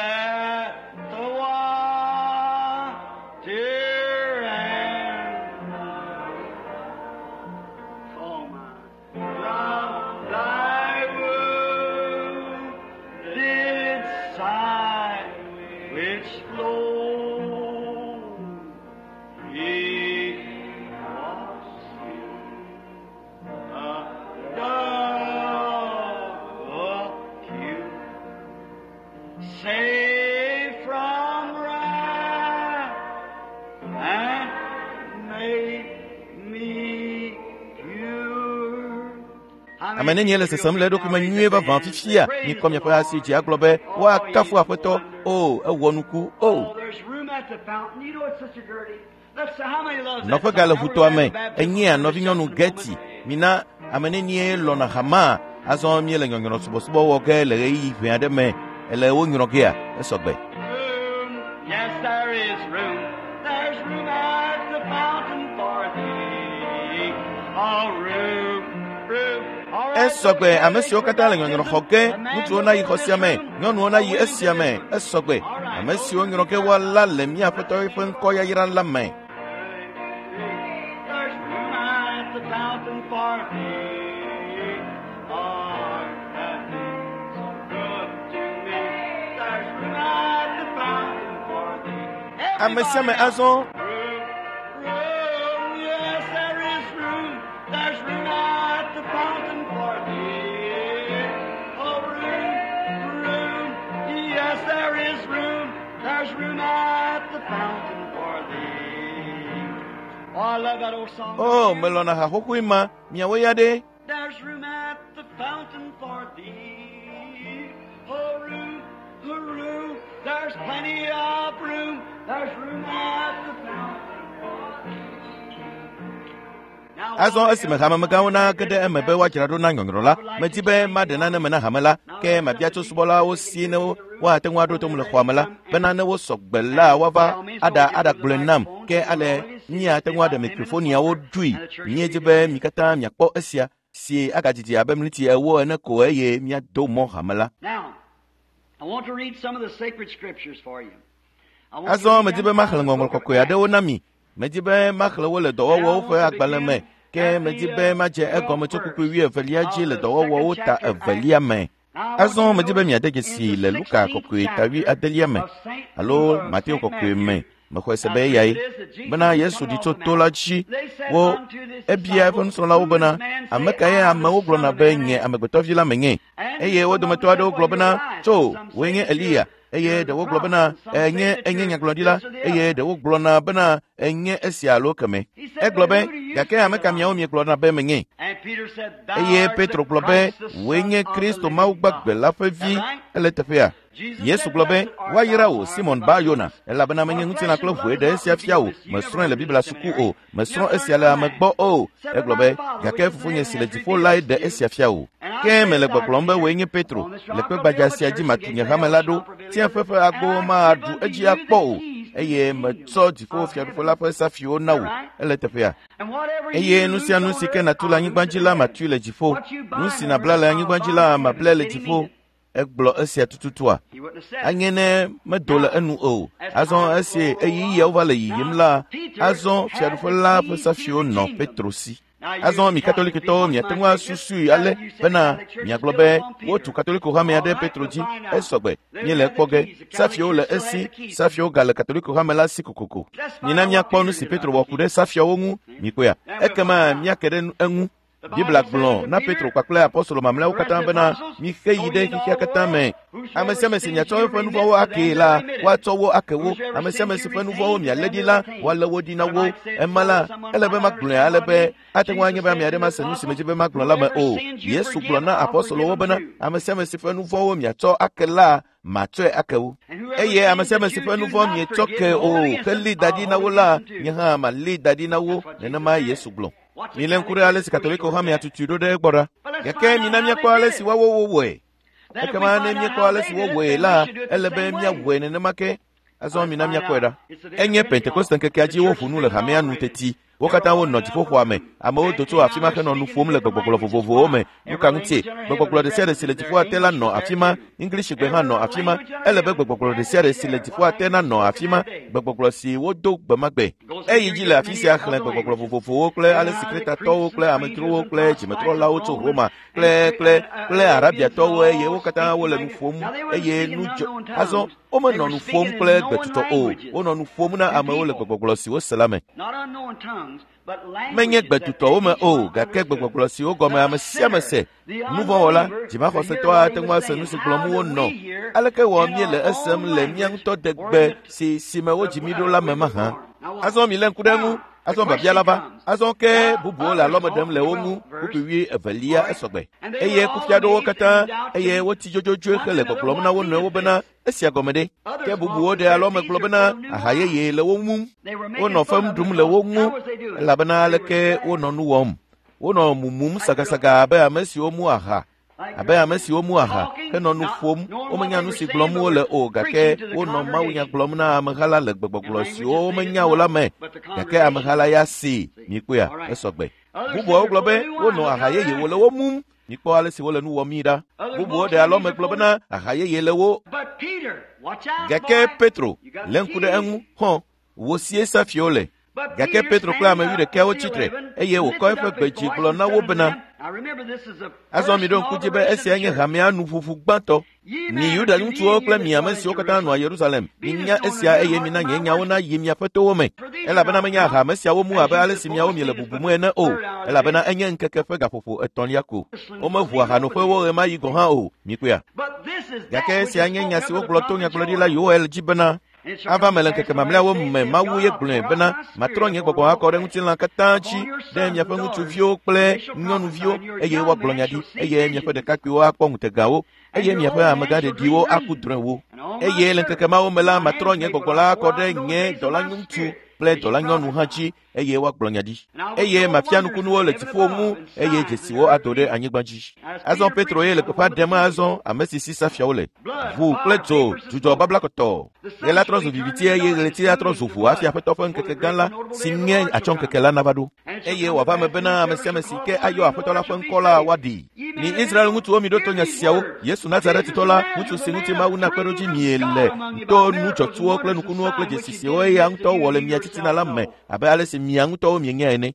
Ame ne nye le sesem le eɖokui me nyuie vavã fifia, mikɔ miaƒe asi dzi agblɔ be woakafu aƒetɔ, o ewɔ nuku, o. Nɔƒe gale ʋutoa me, enyea nɔvinyɔnu Geti, mina ame ne nie lɔna hama, azɔ míele nyɔnyrɔ subɔsubɔ wɔ ge le ɣeyiɣi ʋɛ aɖe me, ele wo nyrɔ gea, esɔgbe. Yes, there is room. There's room at the fountain for thee. All room, room. Esɔgbe, ame siwo katã le nyɔnyrɔ xɔ ge, ŋutsuwo nayi xɔ sia me, nyɔnuwo nayi esia me, esɔgbe, ame siwo nyrɔ ge wɔla le mía aƒetɔ ƒe ŋkɔ yayra la me. There's room at the fountain for thee. amesiame azɔ Yes, there is room. There's room at the fountain for thee. Oh, room. Yes, there is room. There's room at the fountain for thee. Oh, I love that old song. o melɔna haxoxoe ma miawo ya ɖe There's room at the fountain for thee. Oh, room. There's plenty of room. There's room at the fountain for thee. azɔ esime hamemegãwo na ge ɖe eme be woadzra ɖo na nyɔnyrɔ la medi be maɖe nane me na hame la ke mabia tso subɔlawo si ne woate ŋu aɖo tom le xɔa me la bena ne wosɔ gbe la woava aɖa gblɔe nam ke ale míate ŋu aɖe mikrofoniawo ɖoe míedi be mi katã miakpɔ esia si agadidi abe mliti ewo ene ko eye míado mɔ hame la Now, I want to read some of the sacred scriptures for you. azɔ medi be maxlẽ ŋɔŋlɔ kɔkɔe aɖewo na mi medi be maxlẽ wo le dɔwɔwɔwo ƒe agbalẽ me ke medi be madze egɔme tso kukui 12 dzi le dɔwɔwɔwo ta 2 me azɔ medi be miade dzesi le Luka kɔkɔe ta 9 me alo Mateo kɔkɔe me mexɔe se be eyae bena Yesu ɖi tso to la dzi wo ebia eƒe nusrɔ̃lawo bena ame kae amewo gblɔna be nye amegbetɔvi la menye eye wo dometɔ aɖewo gblɔ bena tso woe nye Eliya eye ɖewo gblɔ bena enye nyagblɔɖila eye ɖewo gblɔna bena enye esia alo keme egblɔ be gake ame ka miawo miegblɔna be menye eye Petro gblɔ be woe nye Kristo Mawu gbagbe la ƒe vi ele teƒea Yesu gblɔ be woayra wò Simon ba Yona elabena menye ŋutilã kple ʋue ɖe esia fia wò mesrɔ̃e le Biblia suku o mesrɔ̃ esia le ame gbɔ o egblɔ be gake fofonye si le dziƒo lae ɖe esia fia wò ke mele gbɔgblɔm be woe nye Petro le kpe gbadza sia dzi matu nye hame la ɖo tia ƒeƒe agbowo maɖu edzi akpɔ o eye metsɔ dziƒo fiaɖuƒe la ƒe safiwo na wò ele teƒea eye nu sia nu si ke natu le anyigba dzi la matui le dziƒo nu si nabla le anyigba dzi la mablae le dziƒo egblɔ esia tututua anye ne medo le enu o azɔ esi eyiyiawo va le yiyim la azɔ fiaɖuƒe la ƒe safiwo nɔ Petro si azɔ mi katolikitɔwo miate ŋu asusui ale bena miagblɔ be wotu katoliko xamea ɖe Petro dzi esɔgbe miele ekpɔ ge safiawo le esi safiawo gale katoliko xame la si kokoko mina miakpɔ nu si Petro wɔ ku ɖe safiawo ŋu mikpoa ekema miake ɖe eŋu Biblia gblɔ na Petro kpakple apɔstolo mamlɛawo katã bena mixe yi ɖe xixia katã me ame sia ame si miatsɔ eƒe nu vɔ̃wo akee la woatsɔ wo ake wo ame sia ame si ƒe nu vɔ̃wo mialé ɖi la woalé wo ɖi na wo ema la ele be magblɔe ale be ate ŋu anye be ame aɖe mase nu si medzi be magblɔ la me o Yesu gblɔ na apɔstolowo bena ame sia ame si ƒe nu vɔ̃wo miatsɔ ake la matsɔe ake wo eye ame sia ame si ƒe nu vɔ̃ mietsɔ ke o ke li da ɖi na wo la nye hã mali da ɖi na wo nenema Yesu gblɔ mile ŋku ɖe ale si katoliko hã miatutu ɖo ɖe egbɔ ɖa gake mina miakpɔ ale si woawo wɔe ekema ne miekpɔ ale si wowɔe la ele be miawɔe nenema ke azɔ mina miakpɔe ɖa enye Pentekoste ŋkekea dzi woƒu nu le hamea nu teti wo katã wonɔ dziƒoxɔa me amewo do tso afi ma henɔ nu ƒom le gbegbɔgblɔ vovovowo me nu ka ŋutie gbegbɔgblɔ ɖe sia ɖe si le dziƒoa te la nɔ afi ma Englishgbe hã nɔ afi ma ele be gbegbɔgblɔ ɖe sia ɖe si le dziƒoa te la nɔ afi ma gbegbɔgblɔ si wodo gbemagbe eyi dzi le afi sia xlẽ gbegbɔgblɔ vovovowo kple ale si Kretatɔwo kple amedzrowo kple dzimetrɔlawo tso Roma kple Arabiatɔwo eye wo katã wole nu ƒom eye nu dzɔ azɔ womenɔ nu ƒom kple gbetutɔ o wonɔ nu ƒom na amewo le gbegbɔgblɔ si wose la me menye gbetutɔwo me o gake gbegbɔgblɔ siwo gɔme ame sia ame se nuvɔwɔla dzimaxɔsetɔ ate ŋu ase nu si gblɔm wonɔ aleke wɔ miele esem le mía ŋutɔ degbe si me wodzi mi ɖo la me mahã azɔ mi le ŋku ɖe ŋu azɔ babia la va azɔ ke bubuwo le alɔme ɖem le wo ŋu kukui 2 esɔgbe eye kufia ɖewo katã eye woti dzodzoe hele gbɔgblɔm na wo nɔewo bena esia gɔme ɖe ke bubuwo ɖe alɔme gblɔ bena aha yeye le wo ŋu wonɔ fem ɖum le wo ŋu elabena aleke wonɔ nu wɔm wonɔ mumum sagasaga abe ame siwo mu aha henɔ nu ƒom womenya nu si gblɔm wole o gake wonɔ mawunya gblɔm na ameha la le gbegbɔgblɔ siwo womenya o la me gake ameha la ya see mikpoa esɔgbe bubuawo gblɔ be wonɔ aha yeye wole wo mum mikpɔ ale si wole nu wɔmii ɖa bubuwo ɖe alɔme gblɔ bena aha yeye le wo gake Petro le ŋku ɖe eŋu hɔn wo sie safiawo le gake Petro kple ame 11 tsitre eye wòkɔ eƒe gbedzi gblɔ na wo bena azɔ mi ɖo ŋkudzi be esia nye hamea nuƒuƒu gbãtɔ mi Yuda ŋutsuwo kple mi ame siwo katã nɔa Yerusalem minya esia eye mina nye nyawo nayi miaƒe towo me elabena menye ahame siawo mu abe ale si miawo miele bubu ene o elabena enye ŋkeke ƒe gaƒoƒo etɔ̃lia ko womeʋu ahanoƒewo ɣe ma yi gɔ̃ hã o mikpɔa gake esia nye nya si wogblɔ to nyagblɔɖila Yoel dzi bena ava me le ŋkeke mamlɛawo me Mawu ye gblɔe bena matrɔ nye gbɔgbɔ akɔ ɖe ŋutilã katã dzi ɖe miaƒe ŋutsuviwo kple nyɔnuviwo eye woagblɔ nya ɖi eye miaƒe ɖekakpuiwo akpɔ ŋutegawo eye miaƒe amegãɖeɖiwo aku drɔ̃ewo eye le ŋkeke mawo me la matrɔ nye gbɔgbɔ la akɔ ɖe nye dɔlaŋutsu kple dɔlanyɔnu hã dzi eye woagblɔ nya ɖi eye mafia nukunuwo le dziƒo ŋu eye dzesiwo ado ɖe anyigba dzi. Azɔ Petro ye le gbeƒã ɖem azɔ ame si si safiawo le ʋu kple dzo dzudzɔ bablakɔtɔ ɣe la trɔ zu viviti eye ɣleti la trɔ zu ʋu hafi aƒetɔ ƒe ŋkeke gã la si nye atsɔŋkeke la nava ɖo eye wòava me bena ame sia ame si ke ayɔ aƒetɔ la ƒe ŋkɔ la woaɖee. Mi Israel ŋutsuwo mi ɖo to nya siawo Yesu Nazaretitɔ la ŋutsu si ŋuti Mawu na kpeɖodzi miele to nu dzɔtsuwo kple nukunuwo kple dzesisiwo eya ŋutɔ wɔ le mia titina la me abe ale si mia ŋutɔwo mienya ene.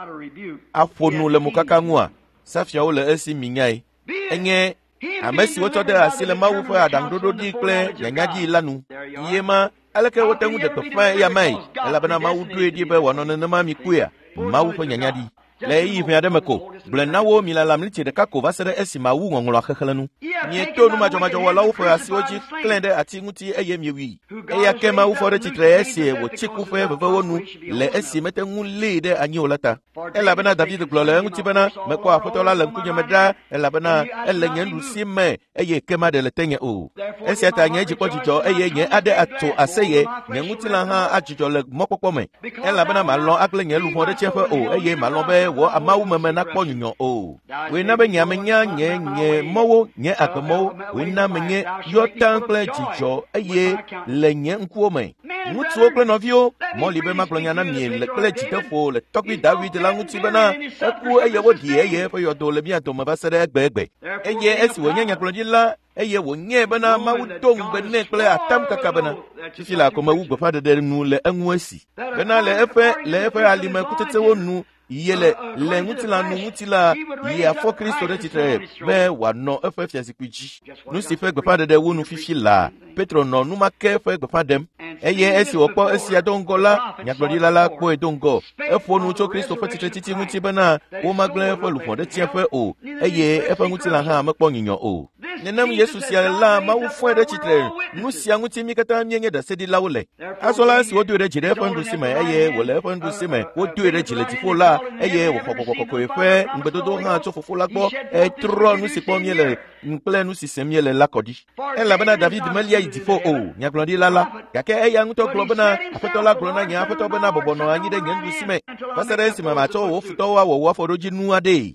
Aƒo nu le mokaka ŋua safiawo le esi minyae enye ame si wotsɔ de asi le Mawu ƒe aɖaŋuɖoɖo ɖi kple nyanyadzi la nu ye ma aleke wote ŋu ɖe gbeƒãe eya mae elabena Mawu ɖoe ɖi be wòanɔ nenema mi kpɔea Mawu ƒe nyanyaɖi le ɣeyiɣi ʋɛ aɖe me ko gblɔ na wo mi lalam ŋliti ɖeka ko va se ɖe esi Mawu ŋɔŋlɔa xexlẽ nu mieto numadzɔmadzɔwɔlawo ƒe asiwo dzi klẽ ɖe ati ŋuti eye miewui eya ke Mawu fɔ ɖe tsitre esi wòtsi ku ƒe vevewo nu le esi mete ŋu lée ɖe anyi o la ta elabena David gblɔ le eŋuti bena mekpɔ aƒetɔ la le ŋkunyeme ɖa elabena ele nye nuɖusi me eye ke maɖe le tenye o esia ta nye dzikpɔ dzidzɔ eye nye aɖe atso aseye nye ŋutilã hã adzudzɔ le mɔkpɔkpɔ me elabena malɔ agble nye luʋɔ ɖe tsiaƒe o eye malɔ be wɔ amawu meme nakpɔ nyunyɔ o woe na be nye amenya nye mɔwo nye agbemɔwo woe na menye yɔtan kple dzidzɔ eye le nye ŋkuwo me ŋutsuwo kple nɔviwo mɔli be magblɔ nya na mie le kple dzideƒo le tɔgbi David la ŋuti bena eku eye woɖi eye eƒe yɔdo le mia dome va se ɖe egbe eye esi wònye nyagblɔɖila eye wònye bena Mawu do ŋugbe nɛ kple atamkaka bena fifi la kɔmewu gbeƒãɖeɖe nu le eŋu esi bena le eƒe alime kutetewo nu yele le ŋutilã nu ŋutilã yi afɔ Kristo ɖe tsitre be wòanɔ eƒe fiazikpui dzi nu si ƒe gbeƒãɖeɖe wo nu fifi la Petro nɔ numake ƒe gbeƒã ɖem eye esi wòkpɔ esia do ŋgɔ la nyagblɔɖila la kpɔe do ŋgɔ eƒo nu tso Kristo ƒe tsitretsitsi ŋuti bena womagblẽ eƒe luʋɔ ɖe tsiaƒe o eye eƒe ŋutilã hã mekpɔ nyunyɔ o nenem Yesu sia la Mawu fɔe ɖe tsitre nu sia ŋuti mi katã mienye ɖaseɖilawo le azɔ la esi wodoe ɖe dzi ɖe eƒe nuɖusi me eye wòle eƒe nuɖusi me wodoe ɖe dzi le dziƒo la eye wòxɔ Gbɔgbɔ Kɔkɔe ƒe ŋugbedodo hã tso Fofo la gbɔ etrɔ nu si kpɔm miele kple nu si sem miele la kɔ ɖi elabena David melia yi dziƒo o nyagblɔɖila la gake eya ŋutɔ gblɔ bena aƒetɔ la gblɔ na nye aƒetɔ bena bɔbɔ nɔ anyi ɖe nye nuɖusi me va se ɖe esime matsɔ wò futɔwo awɔ wò afɔɖodzi nu aɖee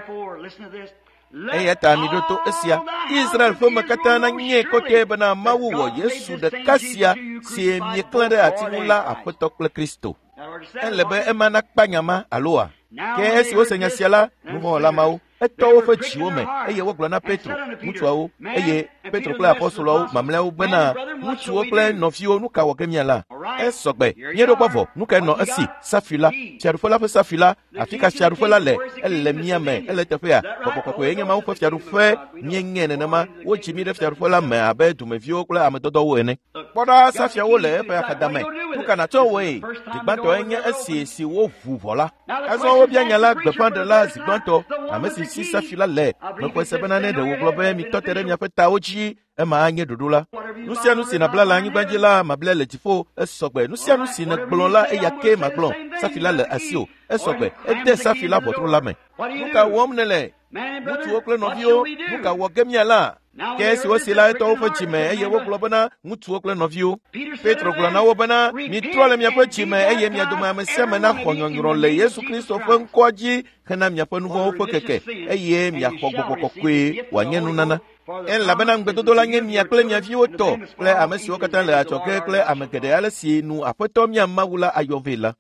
eya ta mi ɖo to esia Israel ƒe me katã nanye kɔtɔe bena Mawu wɔ Yesu ɖeka sia si mieklẽ ɖe ati ŋu la aƒetɔ kple Kristo ele be ema nakpa nyama aloa ke esi wose nya sia la nuvɔwɔla mawo etɔ woƒe dziwo me eye wogblɔ na Petro ŋutsuawo eye Petro kple apɔstoloawo mamlɛawo bena ŋutsuwo kple nɔviwo nu ka wɔ ge mia la esɔgbe mieɖo gbɔ vɔ nu ka nɔ esi safi la fiaɖuƒe la ƒe safi la afi ka fiaɖuƒe la le ele mia me ele teƒea Gbɔgbɔ Kɔkɔe enye Mawu ƒe fiaɖuƒe mienye nenema wodzi mi ɖe fiaɖuƒe la me abe dumeviwo kple ame dɔdɔwo ene kpɔɖa safiawo le eƒe axadame nu ka natsɔ wɔe dzigbãtɔ enye esi woʋu vɔ la azɔ wobia nya la gbeƒãɖela zigbãtɔ ame si si safi la le mexɔe se bena ne ɖe wògblɔ be mitɔ te ɖe miaƒe tawo dzi ema anye ɖoɖo la nu sia nu si nabla le anyigba dzi la mabla le dziƒo esɔgbe nu sia nu si negblɔ la eya ke magblɔ safi la le asiwò esɔgbe ede safi la ʋɔtru la me nu ka wɔm nele ŋutsuwo kple nɔviwo nu ka wɔ ge mia la ke esi wosi la etɔwo ƒe dzi me eye wogblɔ bena ŋutsuwo kple nɔviwo Petro gblɔ na wo bena mitrɔ le miaƒe dzi me eye mia dome ame sia ame naxɔ nyɔnyrɔ le Yesu Kristo ƒe ŋkɔ dzi hena miaƒe nu vɔ̃wo ƒe keke eye miaxɔ Gbɔgbɔ Kɔkɔe wòanye nunana elabena ŋugbedodo la nye mia kple mia viwo tɔ kple ame siwo katã le adzɔge kple ame geɖe ale si nu aƒetɔ mia Mawu la ayɔ vɛ la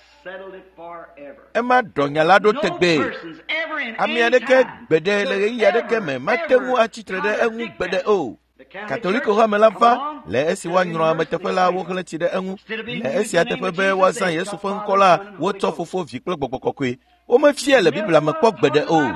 ema ɖɔ nya la ɖo tegbe ame aɖeke gbeɖe le ɣeyiɣi aɖeke me mate ŋu atsitre ɖe eŋu gbeɖe o katoliko xɔme la va le esi woanyrɔ ame teƒe la woxlẽ tsi ɖe eŋu le esia teƒe be woazã Yesu ƒe ŋkɔ la wotsɔ Fofo Vi kple Gbɔgbɔ Kɔkɔe womefia le Biblia me kpɔ gbeɖe o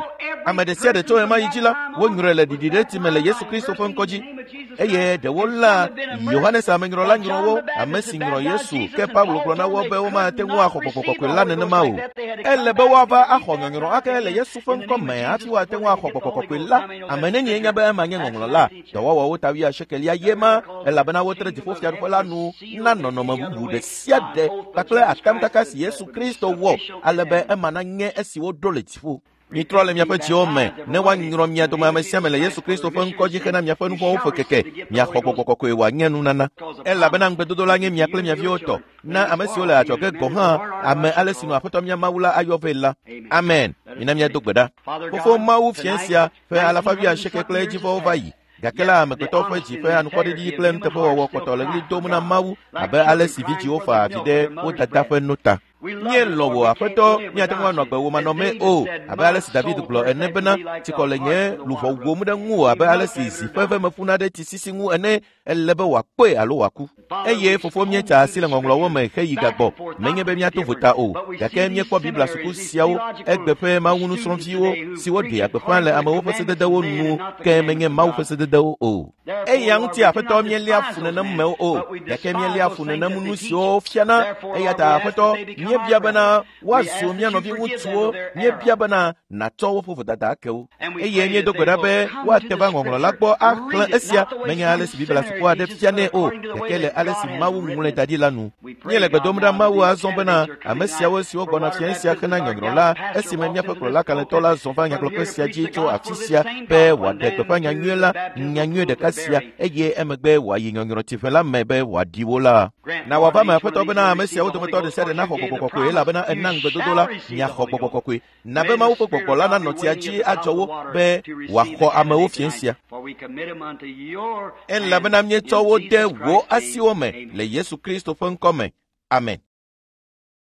ame ɖe sia ɖe tso ɣe ma ɣi dzi la wonyrɔe le ɖiɖi ɖe time le Yesu Kristo ƒe ŋkɔ dzi, eye ɖewo lã Yohanes amenyrɔla nyrɔ wo, ame si nyrɔ Yesu, ke Paulo gblɔ na wo be womate ŋu axɔ gbɔgbɔ kɔkɔe la nenema o. Ele be woava axɔ nyɔnyrɔ ake le Yesu ƒe ŋkɔ me hafi woate ŋu axɔ gbɔgbɔ kɔkɔe la. Ame nenye nya be ema nye ŋɔŋlɔ la, dɔwɔwɔwo ta 9 ye ma, elabena wotre dziƒofiaɖuƒe la nu na nɔnɔme bubu ɖe sia ɖe kpakple atamkaka si Yesu Kristo wɔ, ale be ema nanye esi woɖo le dziƒo. Mitrɔ le miaƒe dziwo me ne woanyrɔ mia dome ame sia ame le Yesu Kristo ƒe ŋkɔ dzi hena miaƒe nu vɔ̃wo fe keke, miaxɔ gbɔgbɔ kɔkɔe wòanye nunana. Elabena ŋugbedodo la nye mia kple mia viwo tɔ, na ame siwo le adzɔge gɔ̃ hã ame ale si nɔ Aƒetɔ mia Mawu la ayɔ vɛ la. Amen. Mina miado gbe ɖa. Fofo Mawu fia sia ƒe 190 kple edzivɔwo va yi. Gake la amegbetɔ ƒe dzi ƒe anukwaɖeɖi kple nuteƒewɔwɔ kpɔtɔ le ɣli dom na Mawu abe ale si vidziwo fa avi ɖe wo dada ƒe no ta. Míelɔ̃ wò Aƒetɔ, míate ŋu anɔ gbe wò manɔme o, abe ale si David gblɔ ene bena tsikɔ le nye luʋɔ wom ɖe ŋuwò abe ale si zi ƒe me ƒuna ɖe tsi sisi ŋu ene, ele be wòakpɔe alo wòaku. Eye fofo míetsa asi le ŋɔŋlɔwo me heyi gagbɔ, menye be míato vota o, gake míekpɔ Biblia suku siawo, egbe ƒe Mawu nusrɔ̃viwo siwo ɖea gbeƒã le amewo ƒe sededewo nu, ke menye Mawu ƒe sededewo o. Eya ŋuti Aƒetɔ míelia fu nenem mewo o, gake míelia fu nenem nu siwo fiana, eya ta Aƒetɔ míebia bena woazu mía nɔvi ŋutsuwo, míebia bena nàtsɔ woƒe vodada akewo, eye míedo gbe ɖa be woate va ŋɔŋlɔ la gbɔ axlẽ esia, menye ale si Biblia suku aɖe fianɛ o, gake le ale si Mawu ŋlɔe da ɖi la nu. Míele gbe dom ɖa Mawu azɔ bena ame siawo siwo gbɔna fia sia hena nyɔnyrɔ la, esime míaƒe kplɔla kalẽtɔ la zɔ va nyagblɔƒe sia dzi tso afi sia be wòaɖe gbeƒã nyanyuie la, nyanyuie ɖeka sia, eye emegbe wòayi nyɔnyrɔtiƒe la me be wòaɖi wo la. Na wòava me Aƒetɔ bena ame siawo dometɔ ɖe sia ɖe naxɔ gbɔgbɔ kɔkɔe, elabena ena ŋugbedodo la miaxɔ gbɔgbɔ kɔkɔe. Na be Mawu ƒe gbɔgbɔ la nanɔ tia dzi adzɔ wo be wòaxɔ amewo fia sia. Elabena míetsɔ wo de wò asiwo me le Yesu Kristo ƒe ŋkɔ me. Amen.